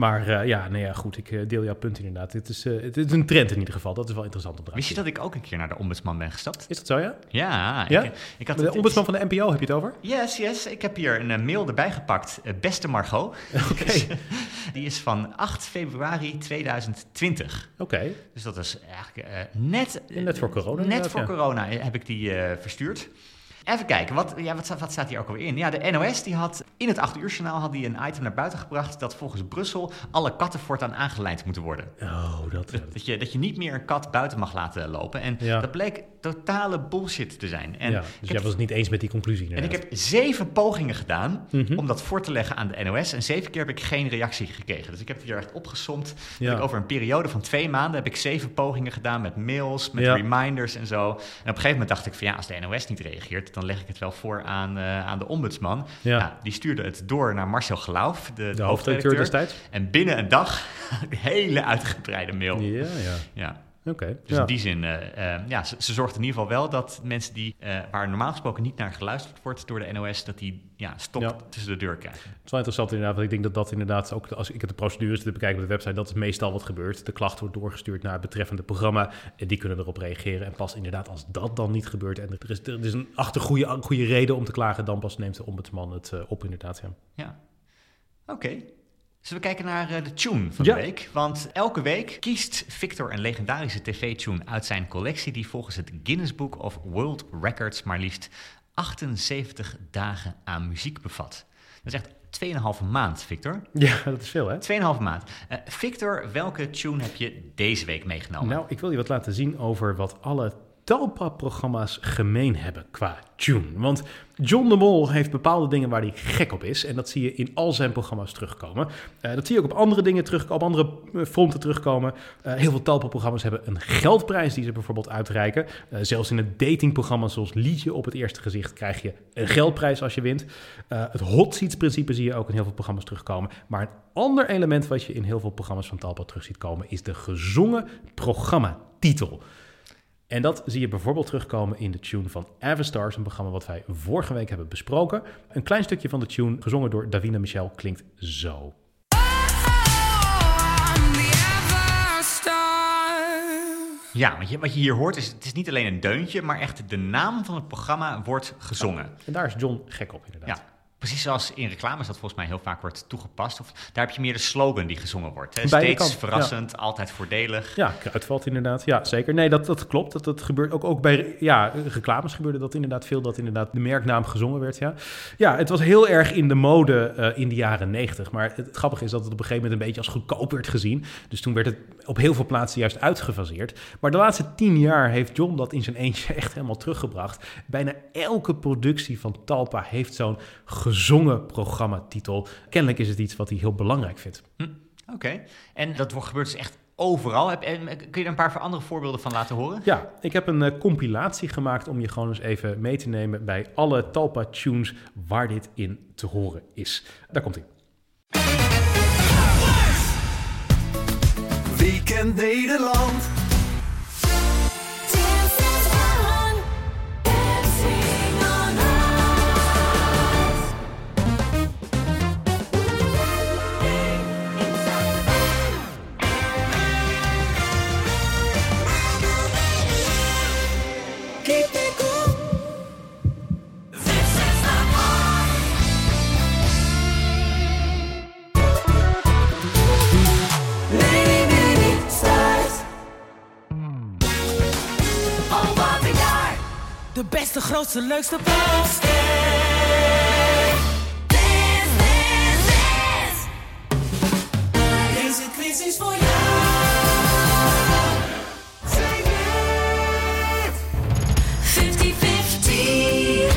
Maar goed, ik deel jouw punt inderdaad. Het is een trend in ieder geval. Dat is wel interessant om te Wist je dat ik ook een keer naar de ombudsman ben gestapt? Is dat zo, ja? Ja. Ik had de ombudsman van de NPO, heb je het over? Yes. Ik heb hier een mail erbij gepakt. Beste Margot. Oké. Die is van 8 februari 2020. Oké. Dus dat is eigenlijk net voor corona. Net voor corona heb ik die verstuurd. Even kijken, wat staat hier ook alweer in? Ja, de NOS die had in het 8-uur-journaal had die een item naar buiten gebracht dat volgens Brussel alle katten voortaan aangelijnd moeten worden. Oh, Dat je niet meer een kat buiten mag laten lopen. En dat bleek totale bullshit te zijn. En dus jij was het niet eens met die conclusie. En ik heb 7 pogingen gedaan om dat voor te leggen aan de NOS. En 7 keer heb ik geen reactie gekregen. Dus ik heb het hier echt opgesomd. Over een periode van 2 maanden heb ik 7 pogingen gedaan met mails, met reminders en zo. En op een gegeven moment dacht ik van als de NOS niet reageert, dan leg ik het wel voor aan de ombudsman. Die stuurde het door naar Marcel Geloof, de hoofdredacteur destijds. En binnen een dag een hele uitgebreide mail. Ja. Okay, dus in die zin, ze zorgt in ieder geval wel dat mensen waar normaal gesproken niet naar geluisterd wordt door de NOS, dat die stop tussen de deur krijgen. Het is wel interessant inderdaad, want ik denk dat inderdaad ook, als ik de procedures te bekijken op de website, dat is meestal wat gebeurt. De klacht wordt doorgestuurd naar het betreffende programma en die kunnen erop reageren. En pas inderdaad als dat dan niet gebeurt en er is een goede reden om te klagen, dan pas neemt de ombudsman het op inderdaad. Ja. Oké. Zullen we kijken naar de tune van de week? Want elke week kiest Victor een legendarische tv-tune uit zijn collectie die volgens het Guinness Book of World Records maar liefst 78 dagen aan muziek bevat. Dat is echt 2,5 maand, Victor. Ja, dat is veel, hè? 2,5 maand. Victor, welke tune heb je deze week meegenomen? Nou, ik wil je wat laten zien over wat alle Talpa-programma's gemeen hebben qua tune? Want John de Mol heeft bepaalde dingen waar hij gek op is. En dat zie je in al zijn programma's terugkomen. Dat zie je ook op andere dingen op andere fronten terugkomen. Heel veel Talpa-programma's hebben een geldprijs die ze bijvoorbeeld uitreiken. Zelfs in het datingprogramma zoals Liedje op het eerste gezicht krijg je een geldprijs als je wint. Het hot seats principe zie je ook in heel veel programma's terugkomen. Maar een ander element wat je in heel veel programma's van Talpa terug ziet komen is de gezongen programmatitel. En dat zie je bijvoorbeeld terugkomen in de tune van Avastars, een programma wat wij vorige week hebben besproken. Een klein stukje van de tune, gezongen door Davina Michel, klinkt zo. Ja, wat je hier hoort is, het is niet alleen een deuntje, maar echt de naam van het programma wordt gezongen. Ja, en daar is John gek op inderdaad. Ja. Precies zoals in reclames dat volgens mij heel vaak wordt toegepast. Of daar heb je meer de slogan die gezongen wordt. Hè? Steeds verrassend, altijd voordelig. Ja, Kruidvat inderdaad. Ja, zeker. Nee, dat klopt. Dat gebeurt ook bij reclames gebeurde dat inderdaad veel. Dat inderdaad de merknaam gezongen werd, Ja, het was heel erg in de mode in de jaren 90. Maar het grappige is dat het op een gegeven moment een beetje als goedkoop werd gezien. Dus toen werd het op heel veel plaatsen juist uitgefaseerd. Maar de laatste 10 jaar heeft John dat in zijn eentje echt helemaal teruggebracht. Bijna elke productie van Talpa heeft zo'n gezongen programmatitel. Kennelijk is het iets wat hij heel belangrijk vindt. Oké. En dat gebeurt dus echt overal. Kun je er een paar andere voorbeelden van laten horen? Ja, ik heb een compilatie gemaakt om je gewoon eens even mee te nemen bij alle Talpa-tunes waar dit in te horen is. Daar komt-ie. Weekend Nederland. De beste, grootste, leukste poster. Deze quiz is voor jou. Zing het. 50-50.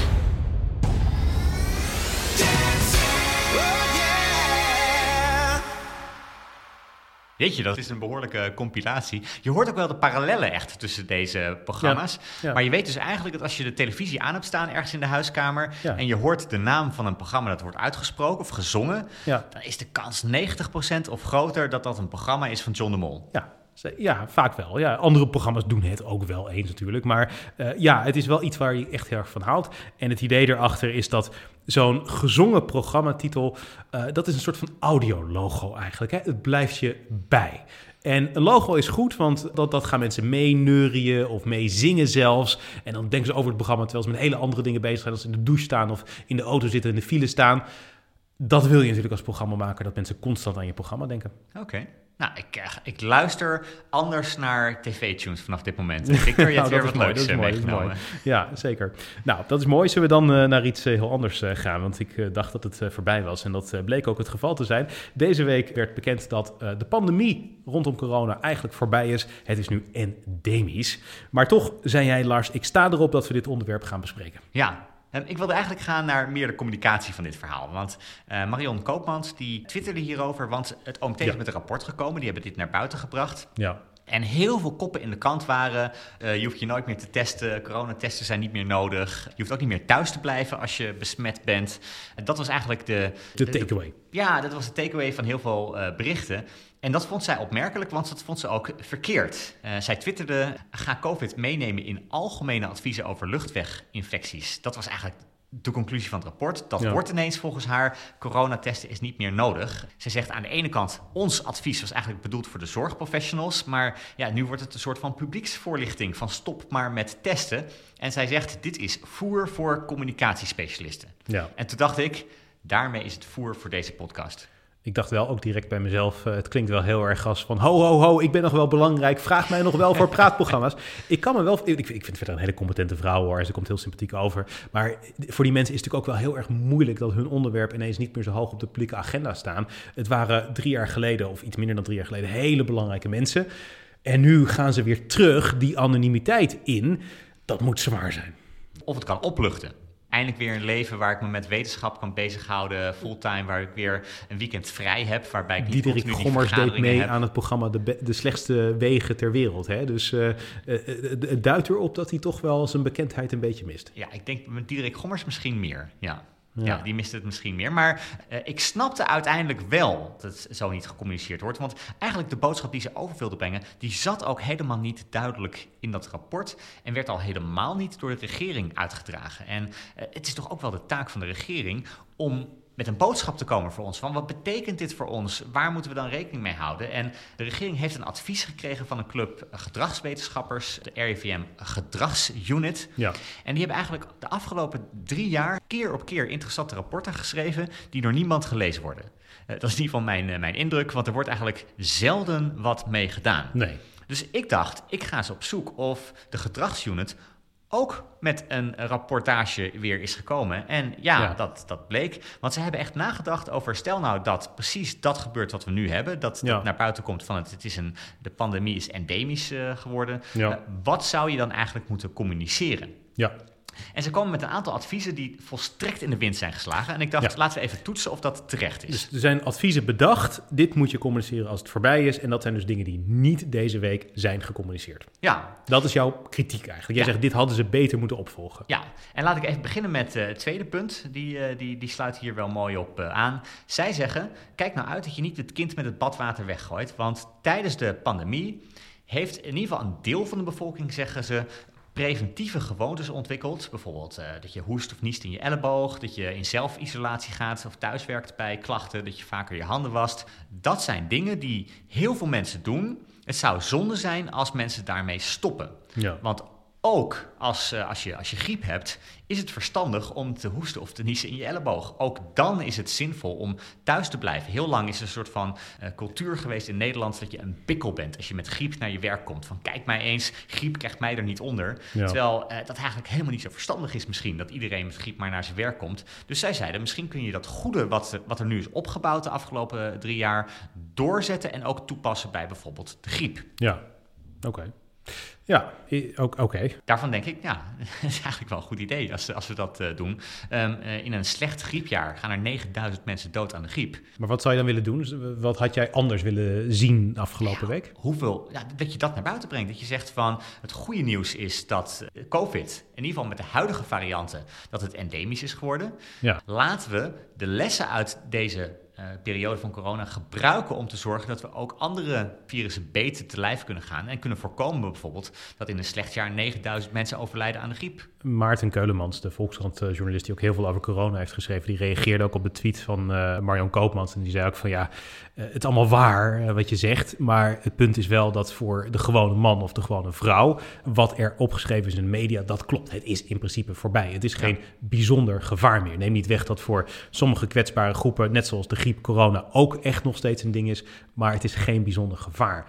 Jeetje, dat is een behoorlijke compilatie. Je hoort ook wel de parallellen echt tussen deze programma's. Ja. Maar je weet dus eigenlijk dat als je de televisie aan hebt staan ergens in de huiskamer en je hoort de naam van een programma dat wordt uitgesproken of gezongen, dan is de kans 90% of groter dat dat een programma is van John de Mol. Ja, vaak wel. Ja, andere programma's doen het ook wel eens natuurlijk. Maar het is wel iets waar je echt heel erg van houdt. En het idee erachter is dat zo'n gezongen programmatitel, dat is een soort van audiologo eigenlijk. Hè? Het blijft je bij. En een logo is goed, want dat gaan mensen meeneurien of meezingen zelfs. En dan denken ze over het programma terwijl ze met hele andere dingen bezig zijn. Als ze in de douche staan of in de auto zitten, in de file staan. Dat wil je natuurlijk als programmamaker, dat mensen constant aan je programma denken. Oké. Nou, ik luister anders naar tv-tunes vanaf dit moment. Victor, je hebt weer wat leuks meegenomen. Ja, zeker. Nou, dat is mooi. Zullen we dan naar iets heel anders gaan? Want ik dacht dat het voorbij was en dat bleek ook het geval te zijn. Deze week werd bekend dat de pandemie rondom corona eigenlijk voorbij is. Het is nu endemisch. Maar toch zei jij, Lars, ik sta erop dat we dit onderwerp gaan bespreken. Ja. Ik wilde eigenlijk gaan naar meer de communicatie van dit verhaal. Want Marion Koopmans die twitterde hierover, want het OMT is met een rapport gekomen. Die hebben dit naar buiten gebracht. Ja. En heel veel koppen in de krant waren, je hoeft je nooit meer te testen, coronatesten zijn niet meer nodig. Je hoeft ook niet meer thuis te blijven als je besmet bent. Dat was eigenlijk de takeaway. Ja, dat was de takeaway van heel veel berichten. En dat vond zij opmerkelijk, want dat vond ze ook verkeerd. Zij twitterde, ga COVID meenemen in algemene adviezen over luchtweginfecties. Dat was eigenlijk de conclusie van het rapport. Dat wordt ineens volgens haar, coronatesten is niet meer nodig. Ze zegt aan de ene kant, ons advies was eigenlijk bedoeld voor de zorgprofessionals. Maar nu wordt het een soort van publieksvoorlichting van stop maar met testen. En zij zegt, dit is voer voor communicatiespecialisten. Ja. En toen dacht ik, daarmee is het voer voor deze podcast. Ik dacht wel ook direct bij mezelf, het klinkt wel heel erg als van ho, ik ben nog wel belangrijk, vraag mij nog wel voor praatprogramma's. Ik vind het verder een hele competente vrouw hoor, ze komt heel sympathiek over. Maar voor die mensen is het natuurlijk ook wel heel erg moeilijk dat hun onderwerp ineens niet meer zo hoog op de publieke agenda staan. Het waren 3 jaar geleden, of iets minder dan 3 jaar geleden, hele belangrijke mensen. En nu gaan ze weer terug die anonimiteit in. Dat moet zwaar zijn. Of het kan opluchten. Eindelijk weer een leven waar ik me met wetenschap kan bezighouden, fulltime, waar ik weer een weekend vrij heb, waarbij ik niet Diederik continu Gommers deed mee heb. aan het programma De Slechtste Wegen ter Wereld. Hè? Dus het duidt erop dat hij toch wel zijn bekendheid een beetje mist. Ja, ik denk met Diederik Gommers misschien meer, Ja, die mist het misschien meer. Maar ik snapte uiteindelijk wel dat het zo niet gecommuniceerd wordt. Want eigenlijk de boodschap die ze over wilden brengen, die zat ook helemaal niet duidelijk in dat rapport. En werd al helemaal niet door de regering uitgedragen. En het is toch ook wel de taak van de regering om met een boodschap te komen voor ons. Van wat betekent dit voor ons? Waar moeten we dan rekening mee houden? En de regering heeft een advies gekregen van een club gedragswetenschappers, de RIVM Gedragsunit. Ja. En die hebben eigenlijk de afgelopen 3 jaar keer op keer interessante rapporten geschreven die door niemand gelezen worden. Dat is in ieder geval mijn indruk, want er wordt eigenlijk zelden wat mee gedaan. Nee. Dus ik dacht, ik ga eens op zoek of de gedragsunit ook met een rapportage weer is gekomen. En ja. Dat bleek. Want ze hebben echt nagedacht over, stel nou dat precies dat gebeurt wat we nu hebben. Dat naar buiten komt van de pandemie is endemisch geworden. Ja. Wat zou je dan eigenlijk moeten communiceren? Ja. En ze komen met een aantal adviezen die volstrekt in de wind zijn geslagen. En ik dacht, laten we even toetsen of dat terecht is. Dus er zijn adviezen bedacht. Dit moet je communiceren als het voorbij is. En dat zijn dus dingen die niet deze week zijn gecommuniceerd. Ja. Dat is jouw kritiek eigenlijk. Jij zegt, dit hadden ze beter moeten opvolgen. Ja, en laat ik even beginnen met het tweede punt. Die sluit hier wel mooi op aan. Zij zeggen, kijk nou uit dat je niet het kind met het badwater weggooit. Want tijdens de pandemie heeft in ieder geval een deel van de bevolking, zeggen ze, preventieve gewoontes ontwikkeld. Bijvoorbeeld dat je hoest of niest in je elleboog, dat je in zelfisolatie gaat of thuiswerkt bij klachten, dat je vaker je handen wast. Dat zijn dingen die heel veel mensen doen. Het zou zonde zijn als mensen daarmee stoppen. Ja. Want ook als je griep hebt, is het verstandig om te hoesten of te niezen in je elleboog. Ook dan is het zinvol om thuis te blijven. Heel lang is er een soort van cultuur geweest in Nederland dat je een pikkel bent als je met griep naar je werk komt. Van kijk mij eens, griep krijgt mij er niet onder. Ja. Terwijl dat eigenlijk helemaal niet zo verstandig is misschien, dat iedereen met griep maar naar zijn werk komt. Dus zij zeiden, misschien kun je dat goede wat er nu is opgebouwd de afgelopen 3 jaar doorzetten en ook toepassen bij bijvoorbeeld de griep. Ja, oké. Ja, oké. Daarvan denk ik, ja, dat is eigenlijk wel een goed idee als we dat doen. In een slecht griepjaar gaan er 9000 mensen dood aan de griep. Maar wat zou je dan willen doen? Dus wat had jij anders willen zien afgelopen week? Dat je dat naar buiten brengt. Dat je zegt van, het goede nieuws is dat COVID, in ieder geval met de huidige varianten, dat het endemisch is geworden. Ja. Laten we de lessen uit deze periode van corona gebruiken om te zorgen dat we ook andere virussen beter te lijf kunnen gaan en kunnen voorkomen bijvoorbeeld dat in een slecht jaar 9000 mensen overlijden aan de griep. Maarten Keulemans, de Volkskrant-journalist die ook heel veel over corona heeft geschreven, die reageerde ook op de tweet van Marion Koopmans en die zei ook van het is allemaal waar wat je zegt, maar het punt is wel dat voor de gewone man of de gewone vrouw, wat er opgeschreven is in de media, dat klopt. Het is in principe voorbij. Het is geen bijzonder gevaar meer. Neem niet weg dat voor sommige kwetsbare groepen, net zoals de griep, corona ook echt nog steeds een ding is, maar het is geen bijzonder gevaar.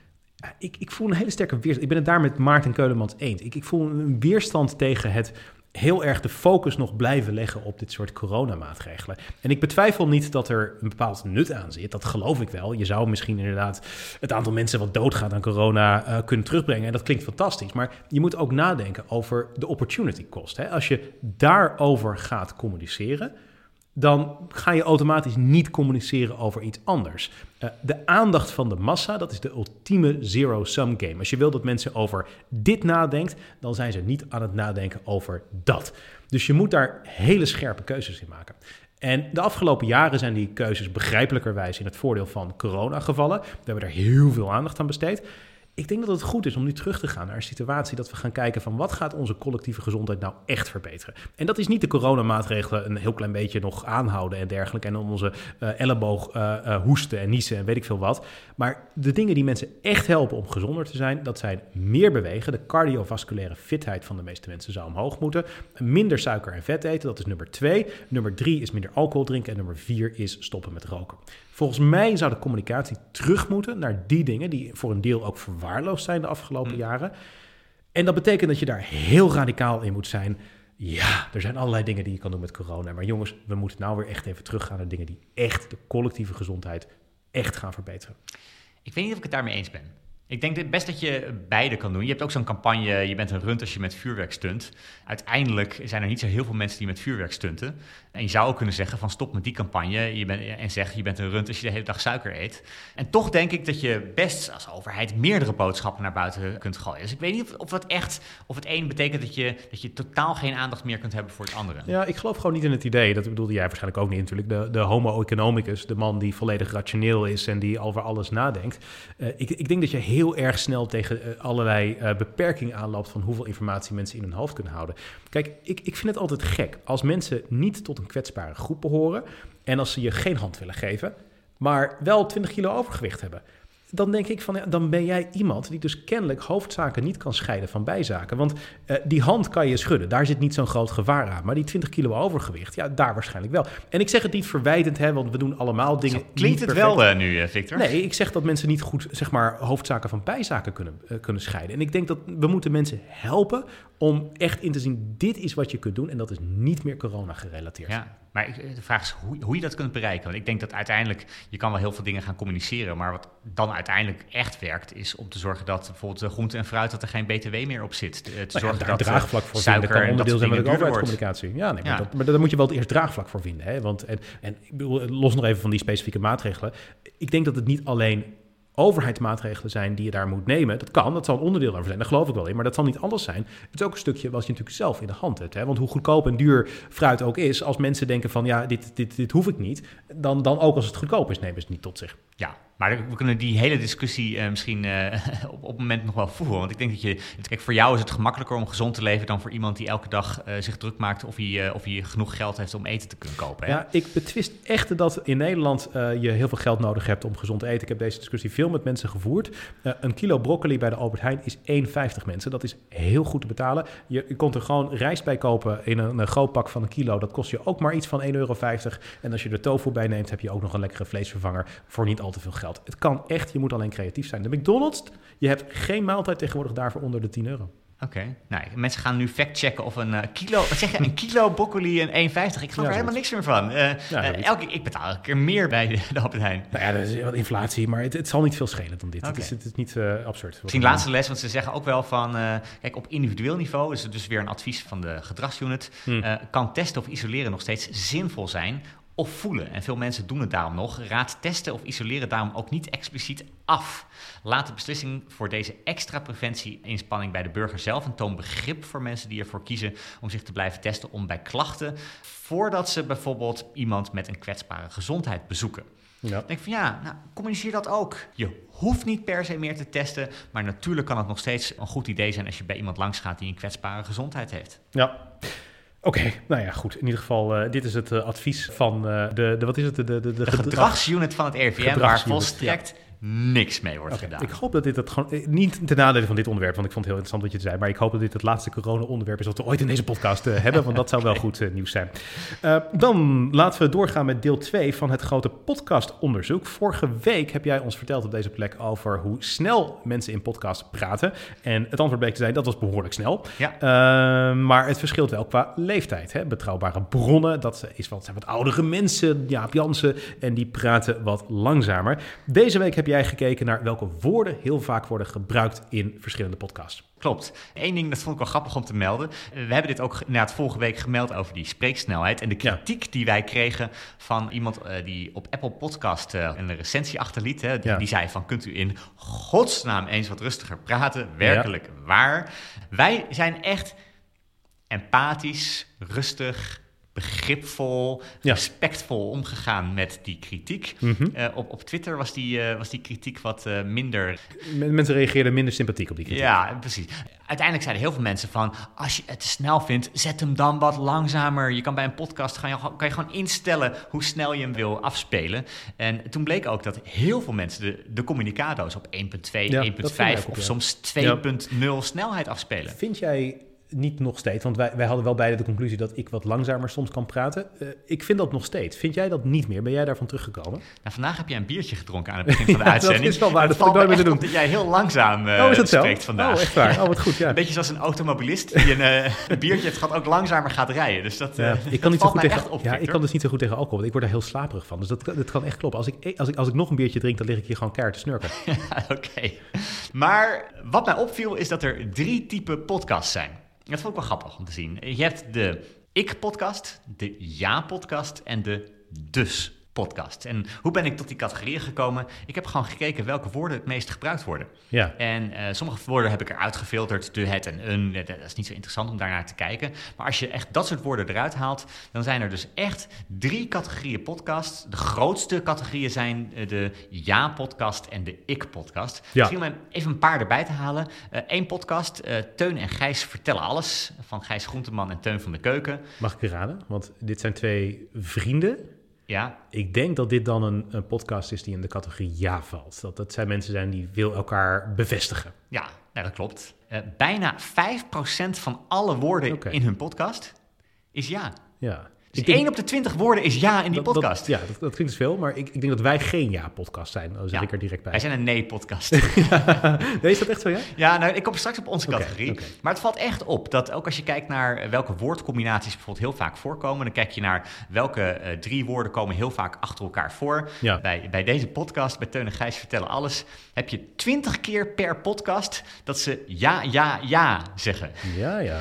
Ik voel een hele sterke weerstand. Ik ben het daar met Maarten Keulemans eens. Ik voel een weerstand tegen het heel erg de focus nog blijven leggen op dit soort coronamaatregelen. En ik betwijfel niet dat er een bepaald nut aan zit. Dat geloof ik wel. Je zou misschien inderdaad het aantal mensen wat doodgaat aan corona kunnen terugbrengen. En dat klinkt fantastisch. Maar je moet ook nadenken over de opportunity cost. Hè? Als je daarover gaat communiceren, dan ga je automatisch niet communiceren over iets anders. De aandacht van de massa, dat is de ultieme zero-sum game. Als je wil dat mensen over dit nadenken, dan zijn ze niet aan het nadenken over dat. Dus je moet daar hele scherpe keuzes in maken. En de afgelopen jaren zijn die keuzes begrijpelijkerwijs in het voordeel van corona gevallen. We hebben er heel veel aandacht aan besteed. Ik denk dat het goed is om nu terug te gaan naar een situatie dat we gaan kijken van wat gaat onze collectieve gezondheid nou echt verbeteren. En dat is niet de coronamaatregelen een heel klein beetje nog aanhouden en dergelijke en onze elleboog hoesten en niezen en weet ik veel wat. Maar de dingen die mensen echt helpen om gezonder te zijn, dat zijn meer bewegen. De cardiovasculaire fitheid van de meeste mensen zou omhoog moeten. Minder suiker en vet eten, dat is nummer 2. Nummer 3 is minder alcohol drinken en nummer 4 is stoppen met roken. Volgens mij zou de communicatie terug moeten naar die dingen die voor een deel ook verwaarloosd zijn de afgelopen jaren. En dat betekent dat je daar heel radicaal in moet zijn. Ja, er zijn allerlei dingen die je kan doen met corona. Maar jongens, we moeten nou weer echt even teruggaan naar dingen die echt de collectieve gezondheid echt gaan verbeteren. Ik weet niet of ik het daarmee eens ben. Ik denk best dat je beide kan doen. Je hebt ook zo'n campagne, je bent een runt als je met vuurwerk stunt. Uiteindelijk zijn er niet zo heel veel mensen die met vuurwerk stunten. En je zou ook kunnen zeggen van stop met die campagne en zeg je bent een runt als je de hele dag suiker eet. En toch denk ik dat je best als overheid meerdere boodschappen naar buiten kunt gooien. Dus ik weet niet of het een betekent dat je totaal geen aandacht meer kunt hebben voor het andere. Ja, ik geloof gewoon niet in het idee, dat bedoelde jij waarschijnlijk ook niet natuurlijk, de homo economicus, de man die volledig rationeel is en die over alles nadenkt. Ik denk dat je heel erg snel tegen allerlei beperkingen aanloopt van hoeveel informatie mensen in hun hoofd kunnen houden. Kijk, ik vind het altijd gek als mensen niet tot een kwetsbare groep behoren en als ze je geen hand willen geven, maar wel 20 kilo overgewicht hebben. Dan denk ik van, ja, dan ben jij iemand die dus kennelijk hoofdzaken niet kan scheiden van bijzaken. Want die hand kan je schudden, daar zit niet zo'n groot gevaar aan. Maar die 20 kilo overgewicht, ja, daar waarschijnlijk wel. En ik zeg het niet verwijtend, hè, want we doen allemaal dingen. Zo klinkt het perfect. wel nu, Victor? Nee, ik zeg dat mensen niet goed, zeg maar, hoofdzaken van bijzaken kunnen scheiden. En ik denk dat we moeten mensen helpen om echt in te zien, dit is wat je kunt doen en dat is niet meer corona gerelateerd. Ja. Maar de vraag is hoe je dat kunt bereiken. Want ik denk dat uiteindelijk, je kan wel heel veel dingen gaan communiceren, maar wat dan uiteindelijk echt werkt, is om te zorgen dat bijvoorbeeld groente en fruit, dat er geen BTW meer op zit. Te zorgen dat draagvlak voor suiker vinden, kan onderdeel zijn van de duurder overheidscommunicatie. Ja, nee, ja. Maar daar moet je wel het eerst draagvlak voor vinden. Hè? Want, en ik bedoel, los nog even van die specifieke maatregelen. Ik denk dat het niet alleen overheidsmaatregelen zijn die je daar moet nemen. Dat zal een onderdeel daarvan zijn, daar geloof ik wel in. Maar dat zal niet alles zijn. Het is ook een stukje wat je natuurlijk zelf in de hand hebt. Hè? Want hoe goedkoop en duur fruit ook is, als mensen denken van ja, dit hoef ik niet, dan ook als het goedkoop is, nemen ze het niet tot zich. Ja, maar we kunnen die hele discussie misschien op het moment nog wel voeren. Want ik denk dat kijk, voor jou is het gemakkelijker om gezond te leven dan voor iemand die elke dag zich druk maakt of hij genoeg geld heeft om eten te kunnen kopen. Hè? Ja, ik betwist echt dat in Nederland je heel veel geld nodig hebt om gezond te eten. Ik heb deze discussie veel met mensen gevoerd. Een kilo broccoli bij de Albert Heijn is 1,50 mensen. Dat is heel goed te betalen. Je kon er gewoon rijst bij kopen in een groot pak van 1 kilo. Dat kost je ook maar iets van €1,50. En als je er tofu bij neemt, heb je ook nog een lekkere vleesvervanger voor niet al te veel geld. Het kan echt, je moet alleen creatief zijn. De McDonald's, je hebt geen maaltijd tegenwoordig daarvoor onder de €10. Oké. Nou, mensen gaan nu factchecken of een kilo broccoli en 1,50. Ik geloof er helemaal niks meer van. Ik betaal elke keer meer bij de Albert Heijn. Nou ja, dat is wat inflatie, maar het zal niet veel schelen dan dit. Okay. Het is niet absurd. Misschien laatste les, want ze zeggen ook wel van, kijk, op individueel niveau is het dus weer een advies van de gedragsunit. Kan testen of isoleren nog steeds zinvol zijn of voelen. En veel mensen doen het daarom nog. Raad testen of isoleren daarom ook niet expliciet af. Laat de beslissing voor deze extra preventie-inspanning bij de burger zelf en toon begrip voor mensen die ervoor kiezen om zich te blijven testen om bij klachten, voordat ze bijvoorbeeld iemand met een kwetsbare gezondheid bezoeken. Ja. Ik denk van communiceer dat ook. Je hoeft niet per se meer te testen, maar natuurlijk kan het nog steeds een goed idee zijn als je bij iemand langs gaat die een kwetsbare gezondheid heeft. Ja. Oké, nou ja, goed. In ieder geval, dit is het advies van de gedragsunit van het RIVM, waar volstrekt niks mee wordt gedaan. Ik hoop dat dit het gewoon, niet ten nadele van dit onderwerp, want ik vond het heel interessant wat je zei, maar ik hoop dat dit het laatste corona-onderwerp is wat we ooit in deze podcast hebben, want dat zou wel goed nieuws zijn. Dan laten we doorgaan met deel 2 van het grote podcastonderzoek. Vorige week heb jij ons verteld op deze plek over hoe snel mensen in podcasts praten. En het antwoord bleek te zijn, dat was behoorlijk snel. Ja. Maar het verschilt wel qua leeftijd. Hè? Betrouwbare bronnen, dat zijn wat oudere mensen, Jaap Jansen, en die praten wat langzamer. Deze week heb jij gekeken naar welke woorden heel vaak worden gebruikt in verschillende podcasts. Klopt. Eén ding, dat vond ik wel grappig om te melden. We hebben dit ook vorige week gemeld over die spreeksnelheid. En de kritiek die wij kregen van iemand die op Apple Podcast een recensie achterliet. Hè, die zei van, kunt u in godsnaam eens wat rustiger praten? Werkelijk waar. Wij zijn echt empathisch, rustig, begripvol, respectvol omgegaan met die kritiek. Mm-hmm. Op Twitter was die kritiek wat minder. Mensen reageerden minder sympathiek op die kritiek. Ja, precies. Uiteindelijk zeiden heel veel mensen van, als je het te snel vindt, zet hem dan wat langzamer. Je kan bij een podcast kan je gewoon instellen hoe snel je hem wil afspelen. En toen bleek ook dat heel veel mensen de communicado's op 1.2, 1.5 of soms 2.0 snelheid afspelen. Vind jij Niet nog steeds, want wij hadden wel beide de conclusie dat ik wat langzamer soms kan praten. Ik vind dat nog steeds. Vind jij dat niet meer? Ben jij daarvan teruggekomen? Nou, vandaag heb jij een biertje gedronken aan het begin van de uitzending. Dat is wel waar, dat valt valt nooit me meer te echt doen. op dat jij heel langzaam Is dat spreekt zo? vandaag. Echt waar? Wat goed, ja. Een beetje zoals een automobilist die een biertje heeft gehad, ook langzamer gaat rijden. Dus dat, Ik kan niet zo goed tegen. echt op. Ik kan dus niet zo goed tegen alcohol. Want ik word daar heel slaperig van. Dus dat kan echt kloppen. Als ik nog een biertje drink, dan lig ik hier gewoon keihard te snurken. Oké. Maar wat mij opviel is dat er 3 typen podcasts zijn. Dat vond ik wel grappig om te zien. Je hebt de ik-podcast, de ja-podcast en de dus-podcast. En hoe ben ik tot die categorieën gekomen? Ik heb gewoon gekeken welke woorden het meest gebruikt worden. Ja. En sommige woorden heb ik eruit gefilterd, de, het en een. Dat is niet zo interessant om daarnaar te kijken. Maar als je echt dat soort woorden eruit haalt, dan zijn er dus echt 3 categorieën podcasts. De grootste categorieën zijn de ja-podcast en de ik-podcast. Ja. Misschien om even een paar erbij te halen. 1 podcast, Teun en Gijs vertellen alles. Van Gijs Groenteman en Teun van de Keuken. Mag ik raden? Want dit zijn 2 vrienden. Ja, Ik denk dat dit dan een podcast is die in de categorie ja valt. Dat zijn mensen zijn die wil elkaar bevestigen. ja, dat klopt. Bijna 5% van alle woorden in hun podcast is ja. Ja. Dus Ik denk- 1 op de 20 woorden is ja in die podcast. Dat klinkt dus veel, maar ik denk dat wij geen ja-podcast zijn. Dan zeg ik er direct bij. Wij zijn een nee-podcast. Nee, is dat echt zo, ja? Ja, nou, ik kom straks op onze Oké, categorie. oké. Maar het valt echt op dat ook als je kijkt naar welke woordcombinaties bijvoorbeeld heel vaak voorkomen, dan kijk je naar welke 3 woorden komen heel vaak achter elkaar voor. Ja. Bij deze podcast, bij Teun en Gijs vertellen alles, heb je 20 keer per podcast dat ze ja zeggen. Ja, ja.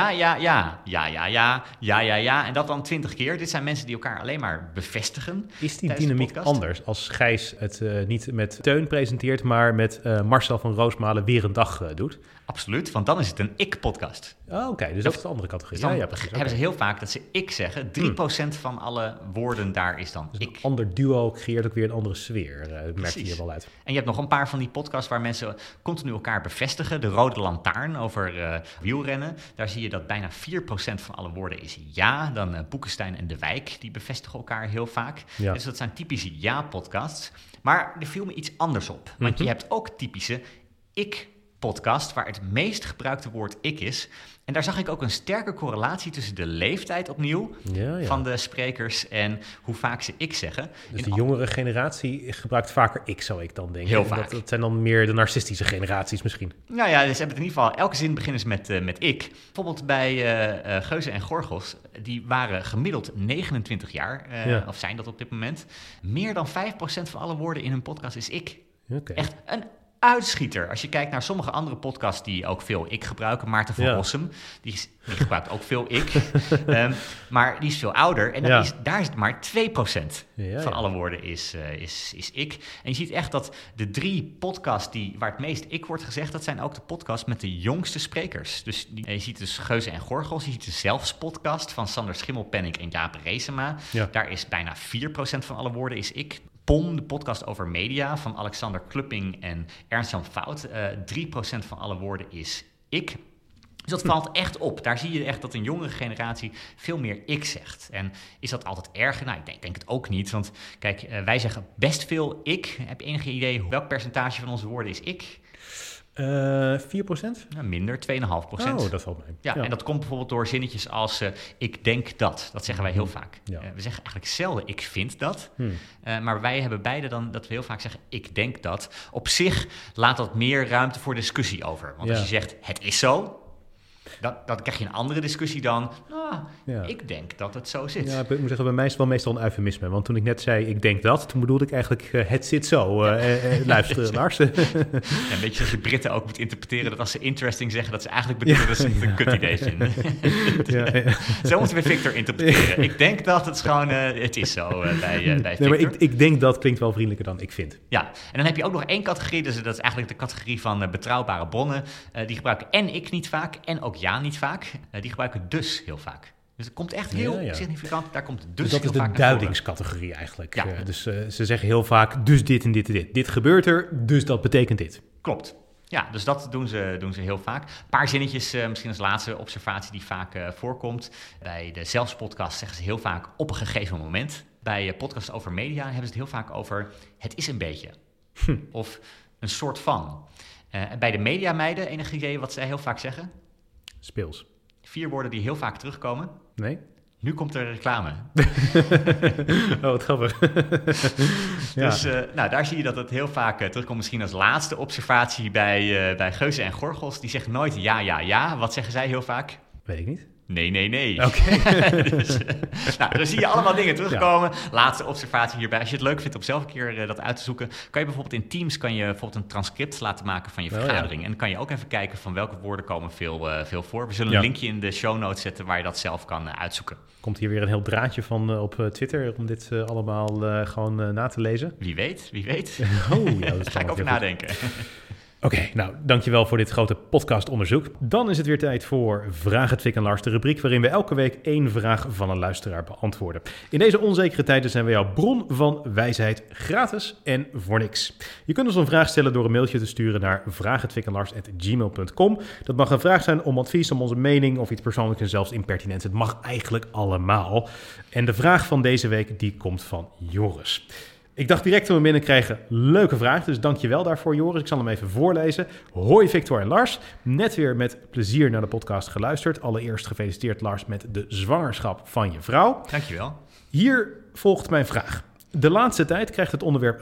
Ja. En dat dan 20 keer. Dit zijn mensen die elkaar alleen maar bevestigen. Is die tijdens de dynamiek podcast. anders als Gijs het niet met Teun presenteert, maar met Marcel van Roosmalen weer een dag doet? Absoluut, want dan is het een ik-podcast. Oh, oké, dus dat is de andere categorie. Dus dan Ja, precies. hebben ze oké. heel vaak dat ze ik zeggen. 3% van alle woorden daar is dan Dus ik. een ander duo creëert ook weer een andere sfeer. Dat merk je Precies. hier wel uit. En je hebt nog een paar van die podcasts waar mensen continu elkaar bevestigen. De Rode Lantaarn over wielrennen. Daar zie je dat bijna 4% van alle woorden is ja. Dan Boekenstein en De Wijk, die bevestigen elkaar heel vaak. Ja. Dus dat zijn typische ja-podcasts. Maar er viel me iets anders op. Want je hebt ook typische ik-podcast, waar het meest gebruikte woord ik is. En daar zag ik ook een sterke correlatie tussen de leeftijd opnieuw Ja. van de sprekers en hoe vaak ze ik zeggen. Dus In de jongere generatie gebruikt vaker ik, zou ik dan denken. Heel En vaak. Dat zijn dan meer de narcistische generaties misschien. Nou ja, dus hebben het in ieder geval, elke zin beginnen ze met ik. Bijvoorbeeld bij Geuze en Gorgels, die waren gemiddeld 29 jaar, of zijn dat op dit moment. Meer dan 5% van alle woorden in hun podcast is ik. Oké. Echt een uitschieter. Als je kijkt naar sommige andere podcasts die ook veel ik gebruiken. Maarten van Ja. Rossum, die gebruikt ook veel ik. Maar die is veel ouder. En Ja. daar is het maar 2% Ja, van ja. alle woorden is ik. En je ziet echt dat de 3 podcasts waar het meest ik wordt gezegd, dat zijn ook de podcasts met de jongste sprekers. Dus je ziet dus Geuze en Gorgels. Je ziet de Zelfs-podcast van Sander Schimmelpenninck en Jaap Reesema. Ja. Daar is bijna 4% van alle woorden is ik. POM, de podcast over media van Alexander Klupping en Ernst-Jan Fout. 3% van alle woorden is ik. Dus dat valt echt op. Daar zie je echt dat een jongere generatie veel meer ik zegt. En is dat altijd erger? Nou, ik denk het ook niet. Want kijk, wij zeggen best veel ik. Heb je enig idee welk percentage van onze woorden is ik? 4%? Nou, minder, 2,5%. Oh, dat valt mee. Ja, en dat komt bijvoorbeeld door zinnetjes als ik denk dat. Dat zeggen wij heel vaak. Ja. We zeggen eigenlijk zelden ik vind dat. Maar wij hebben beide dan dat we heel vaak zeggen ik denk dat. Op zich laat dat meer ruimte voor discussie over. Want als Ja. je zegt het is zo, dan krijg je een andere discussie dan. Ja. Ik denk dat het zo zit. Ja, ik moet zeggen, bij mij is het wel meestal een eufemisme. Want toen ik net zei, ik denk dat, toen bedoelde ik eigenlijk, het zit zo. Luister, Lars. Ja, een beetje zoals je Britten ook moet interpreteren dat als ze interesting zeggen, dat ze eigenlijk bedoelen dat ze het een kut idee vinden. Zo moeten we Victor interpreteren. Ik denk dat het gewoon, het is zo bij Victor. Nee, maar ik denk dat klinkt wel vriendelijker dan ik vind. Ja, en dan heb je ook nog 1 categorie, dus dat is eigenlijk de categorie van betrouwbare bronnen. Die gebruiken en ik niet vaak en ook ja niet vaak. Die gebruiken dus heel vaak. Dus het komt echt heel significant, daar komt dus Dus dat heel is de vaak naar voren. duidingscategorie eigenlijk. Ja. Dus ze zeggen heel vaak, dus dit en dit en dit. Dit gebeurt er, dus dat betekent dit. Klopt. Ja, dus dat doen ze heel vaak. Een paar zinnetjes, misschien als laatste observatie die vaak voorkomt. Bij de Zelfs-podcast zeggen ze heel vaak op een gegeven moment. Bij podcasts over media hebben ze het heel vaak over het is een beetje. Of een soort van. Bij de mediameiden, enig idee wat zij heel vaak zeggen? Speels. 4 woorden die heel vaak terugkomen. Nee? Nu komt er reclame. Oh, wat grappig. Ja. Dus daar zie je dat het heel vaak terugkomt. Misschien als laatste observatie bij Geuzen en Gorgels. Die zeggen nooit ja. Wat zeggen zij heel vaak? Weet ik niet. Nee. Oké. Dus dan zie je allemaal dingen terugkomen. Ja. Laatste observatie hierbij. Als je het leuk vindt om zelf een keer dat uit te zoeken, kan je bijvoorbeeld in Teams bijvoorbeeld een transcript laten maken van je vergadering. En dan kan je ook even kijken van welke woorden komen veel voor. We zullen een linkje in de show notes zetten waar je dat zelf kan uitzoeken. Komt hier weer een heel draadje van op Twitter om dit allemaal gewoon na te lezen? Wie weet. Oh, ja, dat ga ik over nadenken. Oké, nou, dankjewel voor dit grote podcastonderzoek. Dan is het weer tijd voor Vraag het Fik en Lars, de rubriek waarin we elke week 1 vraag van een luisteraar beantwoorden. In deze onzekere tijden zijn we jouw bron van wijsheid, gratis en voor niks. Je kunt ons een vraag stellen door een mailtje te sturen naar vraaghetfikenlars@gmail.com. Dat mag een vraag zijn om advies, om onze mening of iets persoonlijks en zelfs impertinents. Het mag eigenlijk allemaal. En de vraag van deze week, die komt van Joris. Ik dacht direct toen we binnenkrijgen, leuke vraag, dus dank je wel daarvoor Joris. Ik zal hem even voorlezen. Hoi Victor en Lars, net weer met plezier naar de podcast geluisterd. Allereerst gefeliciteerd Lars met de zwangerschap van je vrouw. Dankjewel. Hier volgt mijn vraag. De laatste tijd krijgt het onderwerp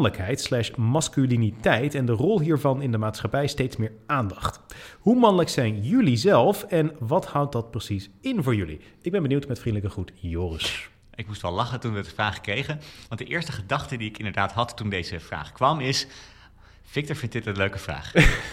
mannelijkheid/masculiniteit en de rol hiervan in de maatschappij steeds meer aandacht. Hoe mannelijk zijn jullie zelf en wat houdt dat precies in voor jullie? Ik ben benieuwd, met vriendelijke groet, Joris. Ik moest wel lachen toen we de vraag kregen. Want de eerste gedachte die ik inderdaad had toen deze vraag kwam is... Victor vindt dit een leuke vraag.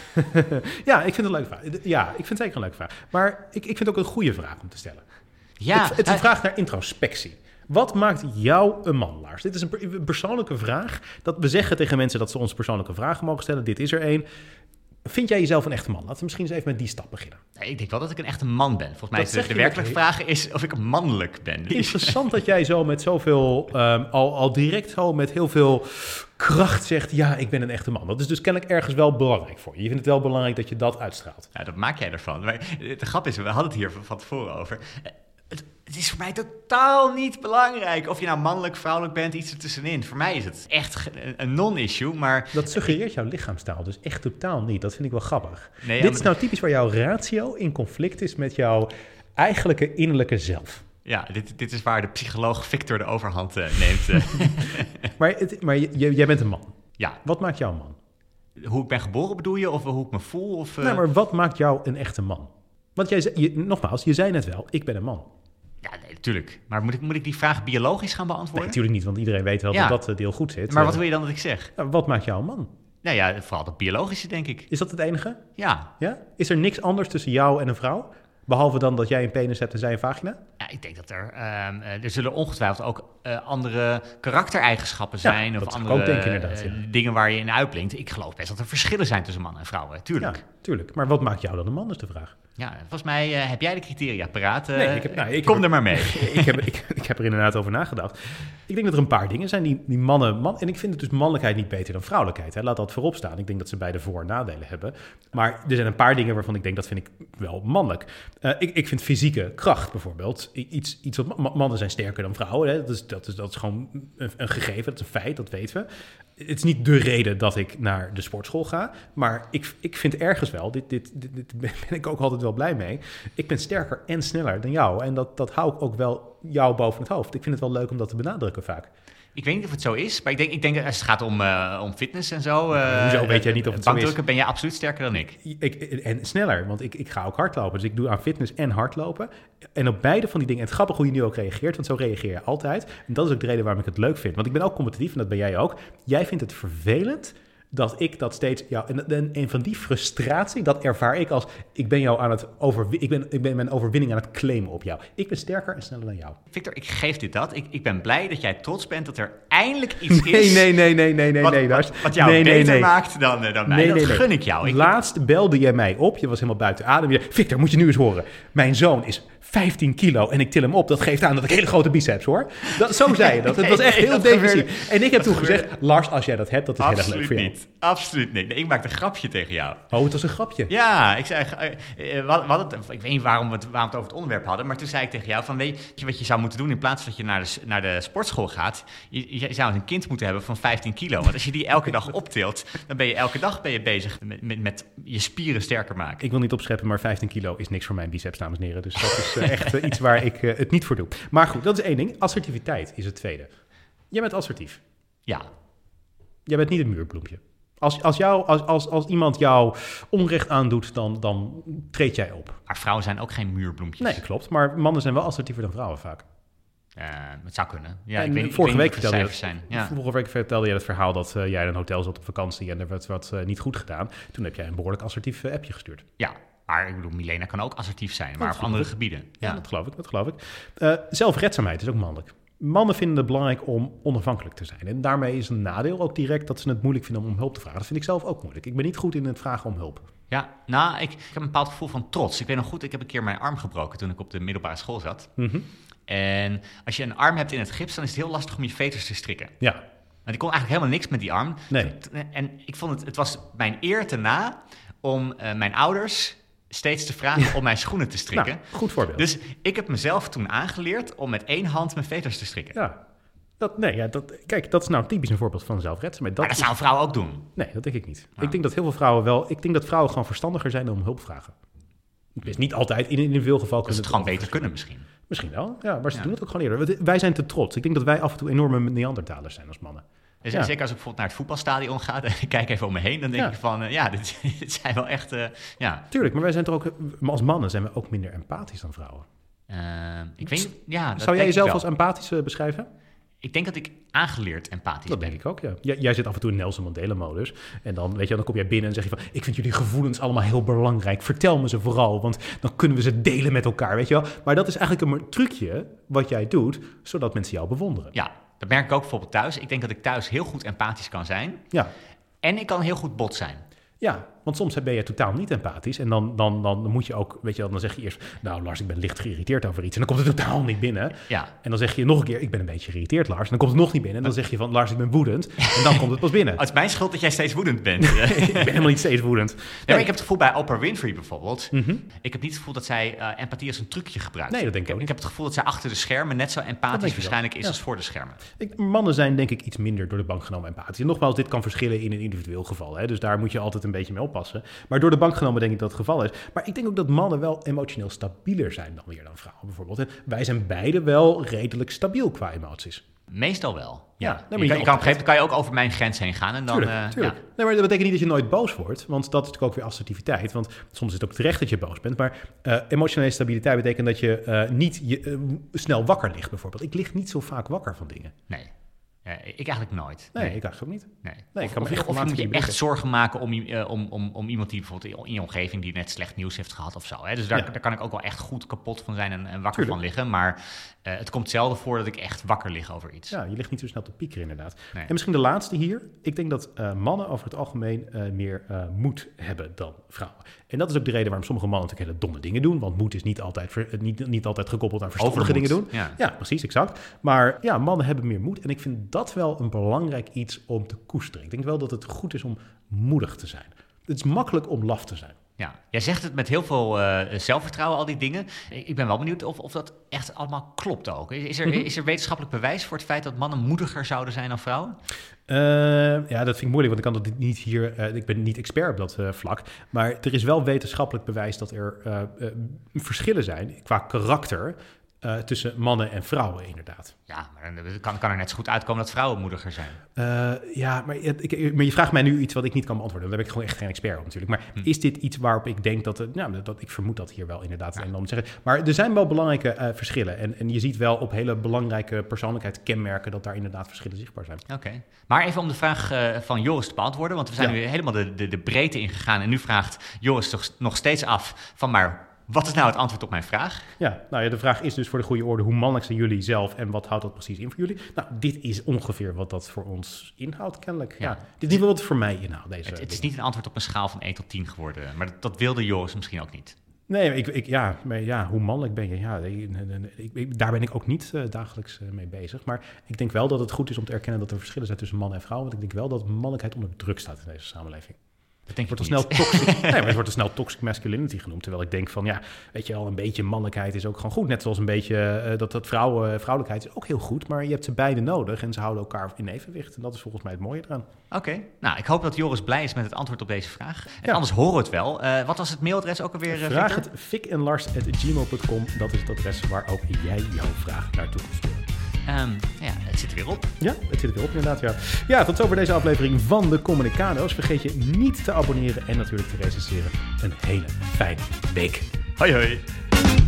Ja, ik vind het een leuke vraag. Ja, ik vind het zeker een leuke vraag. Maar ik vind het ook een goede vraag om te stellen. Ja, het is een vraag naar introspectie. Wat maakt jou een man, Lars? Dit is een persoonlijke vraag. Dat we zeggen tegen mensen dat ze ons persoonlijke vragen mogen stellen. Dit is er één. Vind jij jezelf een echte man? Laten we misschien eens even met die stap beginnen. Nee, ik denk wel dat ik een echte man ben. Volgens mij is de werkelijke vraag is of ik mannelijk ben. Interessant dat jij zo met zoveel, al direct zo met heel veel kracht zegt, ja, ik ben een echte man. Dat is dus kennelijk ergens wel belangrijk voor je. Je vindt het wel belangrijk dat je dat uitstraalt. Ja, dat maak jij ervan. Maar de grap is, we hadden het hier van tevoren over. Het is voor mij totaal niet belangrijk of je nou mannelijk, vrouwelijk bent, iets ertussenin. Voor mij is het echt een non-issue, maar... Dat suggereert jouw lichaamstaal, dus echt totaal niet. Dat vind ik wel grappig. Nee, Dit is nou typisch waar jouw ratio in conflict is met jouw eigenlijke innerlijke zelf. Ja, dit is waar de psycholoog Victor de overhand neemt. Maar jij bent een man. Ja. Wat maakt jou een man? Hoe ik ben geboren bedoel je, of hoe ik me voel? Of, Nou, maar wat maakt jou een echte man? Want nogmaals, je zei net wel, ik ben een man. Ja, nee, natuurlijk. Maar moet ik die vraag biologisch gaan beantwoorden? Nee, natuurlijk niet, want iedereen weet wel dat deel goed zit. Maar wat wil je dan dat ik zeg? Wat maakt jou een man? Nou ja, vooral het biologische, denk ik. Is dat het enige? Ja. Is er niks anders tussen jou en een vrouw? Behalve dan dat jij een penis hebt en zij een vagina? Ja, ik denk dat er zullen ongetwijfeld ook andere karaktereigenschappen zijn. Of andere ook denken, inderdaad, dingen waar je in uitblinkt. Ik geloof best dat er verschillen zijn tussen mannen en vrouwen. Tuurlijk. Ja, tuurlijk. Maar wat maakt jou dan een man, is de vraag. Ja, volgens mij heb jij de criteria paraat. Kom er maar mee. Ik heb er inderdaad over nagedacht. Ik denk dat er een paar dingen zijn die mannen... En ik vind het dus mannelijkheid niet beter dan vrouwelijkheid. Hè. Laat dat voorop staan. Ik denk dat ze beide voor- en nadelen hebben. Maar er zijn een paar dingen waarvan ik denk, dat vind ik wel mannelijk. Ik vind fysieke kracht bijvoorbeeld iets wat... Mannen zijn sterker dan vrouwen. Hè. Dat is gewoon een gegeven. Dat is een feit, dat weten we. Het is niet de reden dat ik naar de sportschool ga. Maar ik vind ergens wel... Dit ben ik ook altijd wel blij mee. Ik ben sterker en sneller dan jou. En dat hou ik ook wel jou boven het hoofd. Ik vind het wel leuk om dat te benadrukken vaak. Ik weet niet of het zo is, maar ik denk dat als het gaat om fitness en zo... Hoezo weet jij niet of het zo is? Ben jij absoluut sterker dan ik. En sneller, want ik ga ook hardlopen. Dus ik doe aan fitness en hardlopen. En op beide van die dingen... En het grappig hoe je nu ook reageert, want zo reageer je altijd. En dat is ook de reden waarom ik het leuk vind. Want ik ben ook competitief en dat ben jij ook. Jij vindt het vervelend dat ik dat steeds... En van die frustratie, dat ervaar ik als... Ik ben jou aan het ik ben mijn overwinning aan het claimen op jou. Ik ben sterker en sneller dan jou. Victor, ik geef dit dat. Ik ben blij dat jij trots bent dat er eindelijk iets is... Nee, wat jou beter maakt dan mij. Dat gun ik jou. Laatst belde jij mij op. Je was helemaal buiten adem. Victor, moet je nu eens horen. Mijn zoon is 15 kilo en ik til hem op. Dat geeft aan dat ik hele grote biceps hoor. Zo zei je dat. Het was echt heel defensief. En ik heb toen gezegd, Lars, als jij dat hebt, dat is heel erg leuk voor jou. Absoluut niet. Nee, ik maakte een grapje tegen jou. Oh, het was een grapje? Ja, ik zei... ik weet niet waarom we het over het onderwerp hadden, maar toen zei ik tegen jou van, weet je wat je zou moeten doen in plaats dat je naar de sportschool gaat? Je je zou een kind moeten hebben van 15 kilo. Want als je die elke dag optilt, dan ben je elke dag bezig met je spieren sterker maken. Ik wil niet opscheppen, maar 15 kilo is niks voor mijn biceps, dames en heren. Dus dat is echt iets waar ik het niet voor doe. Maar goed, dat is één ding. Assertiviteit is het tweede. Jij bent assertief. Ja. Jij bent niet het muurbloempje. Als iemand jou onrecht aandoet, dan treed jij op. Maar vrouwen zijn ook geen muurbloempjes. Nee, klopt. Maar mannen zijn wel assertiever dan vrouwen vaak. Het zou kunnen. Ja, Vorige week vertelde je het verhaal dat jij in een hotel zat op vakantie en er werd wat niet goed gedaan. Toen heb jij een behoorlijk assertief appje gestuurd. Ja, maar ik bedoel, Milena kan ook assertief zijn, maar op andere gebieden. Ja, dat geloof ik. Zelfredzaamheid is ook mannelijk. Mannen vinden het belangrijk om onafhankelijk te zijn. En daarmee is een nadeel ook direct dat ze het moeilijk vinden om hulp te vragen. Dat vind ik zelf ook moeilijk. Ik ben niet goed in het vragen om hulp. Ja, nou, ik heb een bepaald gevoel van trots. Ik weet nog goed, ik heb een keer mijn arm gebroken toen ik op de middelbare school zat. Mm-hmm. En als je een arm hebt in het gips, dan is het heel lastig om je veters te strikken. Ja. Want ik kon eigenlijk helemaal niks met die arm. Nee. En ik vond het was mijn eer te na om mijn ouders steeds te vragen om mijn schoenen te strikken. Nou, goed voorbeeld. Dus ik heb mezelf toen aangeleerd om met één hand mijn veters te strikken. Ja. Kijk, dat is nou typisch een voorbeeld van zelfredzaamheid. Maar dat zou een vrouw ook doen. Nee, dat denk ik niet. Oh. Ik denk dat heel veel vrouwen Ik denk dat vrouwen gewoon verstandiger zijn om hulp vragen. Het is niet altijd, in veel gevallen Dat ze het gewoon beter kunnen misschien. Misschien wel, ja, maar ze doen het ook gewoon eerder. Wij zijn te trots. Ik denk dat wij af en toe enorme Neandertalers zijn als mannen. Dus zeker als ik bijvoorbeeld naar het voetbalstadion ga en ik kijk even om me heen, dan denk ik van, dit zijn wel echt, Tuurlijk, maar wij zijn toch ook, als mannen zijn we ook minder empathisch dan vrouwen. Ik weet, Zou jij jezelf als empathisch beschrijven? Ik denk dat ik aangeleerd empathisch ben. Dat denk ik ook, ja. Jij zit af en toe in Nelson Mandela-modus. En dan kom jij binnen en zeg je van, ik vind jullie gevoelens allemaal heel belangrijk. Vertel me ze vooral, want dan kunnen we ze delen met elkaar, weet je wel. Maar dat is eigenlijk een trucje wat jij doet, zodat mensen jou bewonderen. Ja, dat merk ik ook bijvoorbeeld thuis. Ik denk dat ik thuis heel goed empathisch kan zijn. Ja. En ik kan heel goed bot zijn. Ja, want soms ben je totaal niet empathisch. En dan moet je ook, weet je wel, dan zeg je eerst, nou Lars, ik ben licht geïrriteerd over iets. En dan komt het totaal niet binnen. Ja. En dan zeg je nog een keer, ik ben een beetje geïrriteerd, Lars. En dan komt het nog niet binnen. En dan zeg je van, Lars, ik ben woedend. En dan komt het pas binnen. Het is mijn schuld dat jij steeds woedend bent. Ik ben helemaal niet steeds woedend. Nee, maar ik heb het gevoel bij Oprah Winfrey bijvoorbeeld. Mm-hmm. Ik heb niet het gevoel dat zij empathie als een trucje gebruikt. Nee, dat denk ik ook niet. Ik heb het gevoel dat zij achter de schermen net zo empathisch waarschijnlijk is als voor de schermen. Mannen zijn denk ik iets minder door de bank genomen empathisch. En nogmaals, dit kan verschillen in een individueel geval. Hè? Dus daar moet je altijd een beetje mee oppassen. Maar door de bank genomen denk ik dat het geval is. Maar ik denk ook dat mannen wel emotioneel stabieler zijn dan vrouwen bijvoorbeeld. En wij zijn beide wel redelijk stabiel qua emoties. Meestal wel. Ja. Nee, Op een gegeven moment kan je ook over mijn grens heen gaan. En dan, tuurlijk. Nee, maar dat betekent niet dat je nooit boos wordt. Want dat is natuurlijk ook weer assertiviteit. Want soms is het ook terecht dat je boos bent. Maar emotionele stabiliteit betekent dat je niet snel wakker ligt bijvoorbeeld. Ik lig niet zo vaak wakker van dingen. Nee. Ik eigenlijk nooit. Nee, ik eigenlijk ook niet. Nee. Of je moet je echt zorgen maken om iemand die bijvoorbeeld in je omgeving die net slecht nieuws heeft gehad of zo. Hè? Dus daar kan ik ook wel echt goed kapot van zijn en wakker van liggen. Maar het komt zelden voor dat ik echt wakker lig over iets. Ja, je ligt niet zo snel te piekeren inderdaad. Nee. En misschien de laatste hier. Ik denk dat mannen over het algemeen meer moed hebben dan vrouwen. En dat is ook de reden waarom sommige mannen natuurlijk hele domme dingen doen. Want moed is niet altijd gekoppeld aan verstandige dingen doen. Ja, precies, exact. Maar ja, mannen hebben meer moed. En ik vind dat wel een belangrijk iets om te koesteren. Ik denk wel dat het goed is om moedig te zijn. Het is makkelijk om laf te zijn. Ja, jij zegt het met heel veel zelfvertrouwen, al die dingen. Ik ben wel benieuwd of dat echt allemaal klopt ook. Is er wetenschappelijk bewijs voor het feit dat mannen moediger zouden zijn dan vrouwen? Ja, dat vind ik moeilijk, want ik kan dat niet hier. Ik ben niet expert op dat vlak. Maar er is wel wetenschappelijk bewijs dat er verschillen zijn qua karakter tussen mannen en vrouwen, inderdaad. Ja, maar dan kan er net zo goed uitkomen dat vrouwen moediger zijn. Ja, maar je vraagt mij nu iets wat ik niet kan beantwoorden. Daar ben ik gewoon echt geen expert op natuurlijk. Maar is dit iets waarop ik denk dat ik vermoed dat hier wel inderdaad een en ander zeggen. Maar er zijn wel belangrijke verschillen. En je ziet wel op hele belangrijke persoonlijkheidskenmerken dat daar inderdaad verschillen zichtbaar zijn. Oké. Maar even om de vraag van Joris te beantwoorden, want we zijn nu helemaal de breedte ingegaan. En nu vraagt Joris toch nog steeds af van maar wat is nou het antwoord op mijn vraag? Ja, nou ja, de vraag is dus voor de goede orde, hoe mannelijk zijn jullie zelf en wat houdt dat precies in voor jullie? Nou, dit is ongeveer wat dat voor ons inhoudt, kennelijk. Ja. Dit is niet wat het voor mij inhoudt. Het is niet een antwoord op een schaal van 1 tot 10 geworden, maar dat wilde Joris misschien ook niet. Nee, hoe mannelijk ben je? Ja, daar ben ik ook niet dagelijks mee bezig. Maar ik denk wel dat het goed is om te erkennen dat er verschillen zijn tussen mannen en vrouwen. Want ik denk wel dat mannelijkheid onder druk staat in deze samenleving. Dat denk ik wordt al niet. snel toxic. Nee, maar het wordt al snel toxic masculinity genoemd. Terwijl ik denk van, ja, weet je wel, een beetje mannelijkheid is ook gewoon goed. Net zoals een beetje dat vrouwelijkheid is ook heel goed. Maar je hebt ze beide nodig en ze houden elkaar in evenwicht. En dat is volgens mij het mooie eraan. Oké. Nou, ik hoop dat Joris blij is met het antwoord op deze vraag. En Ja. anders horen we het wel. Wat was het mailadres ook alweer, Vraag Victor? het fikenlars@gmail.com. Dat is het adres waar ook jij jouw vraag naartoe kunt sturen. Ja, het zit er weer op. Ja, het zit er weer op inderdaad, ja. Ja, tot zover deze aflevering van de Communicado's. Vergeet je niet te abonneren en natuurlijk te recenseren. Een hele fijne week. Hoi hoi.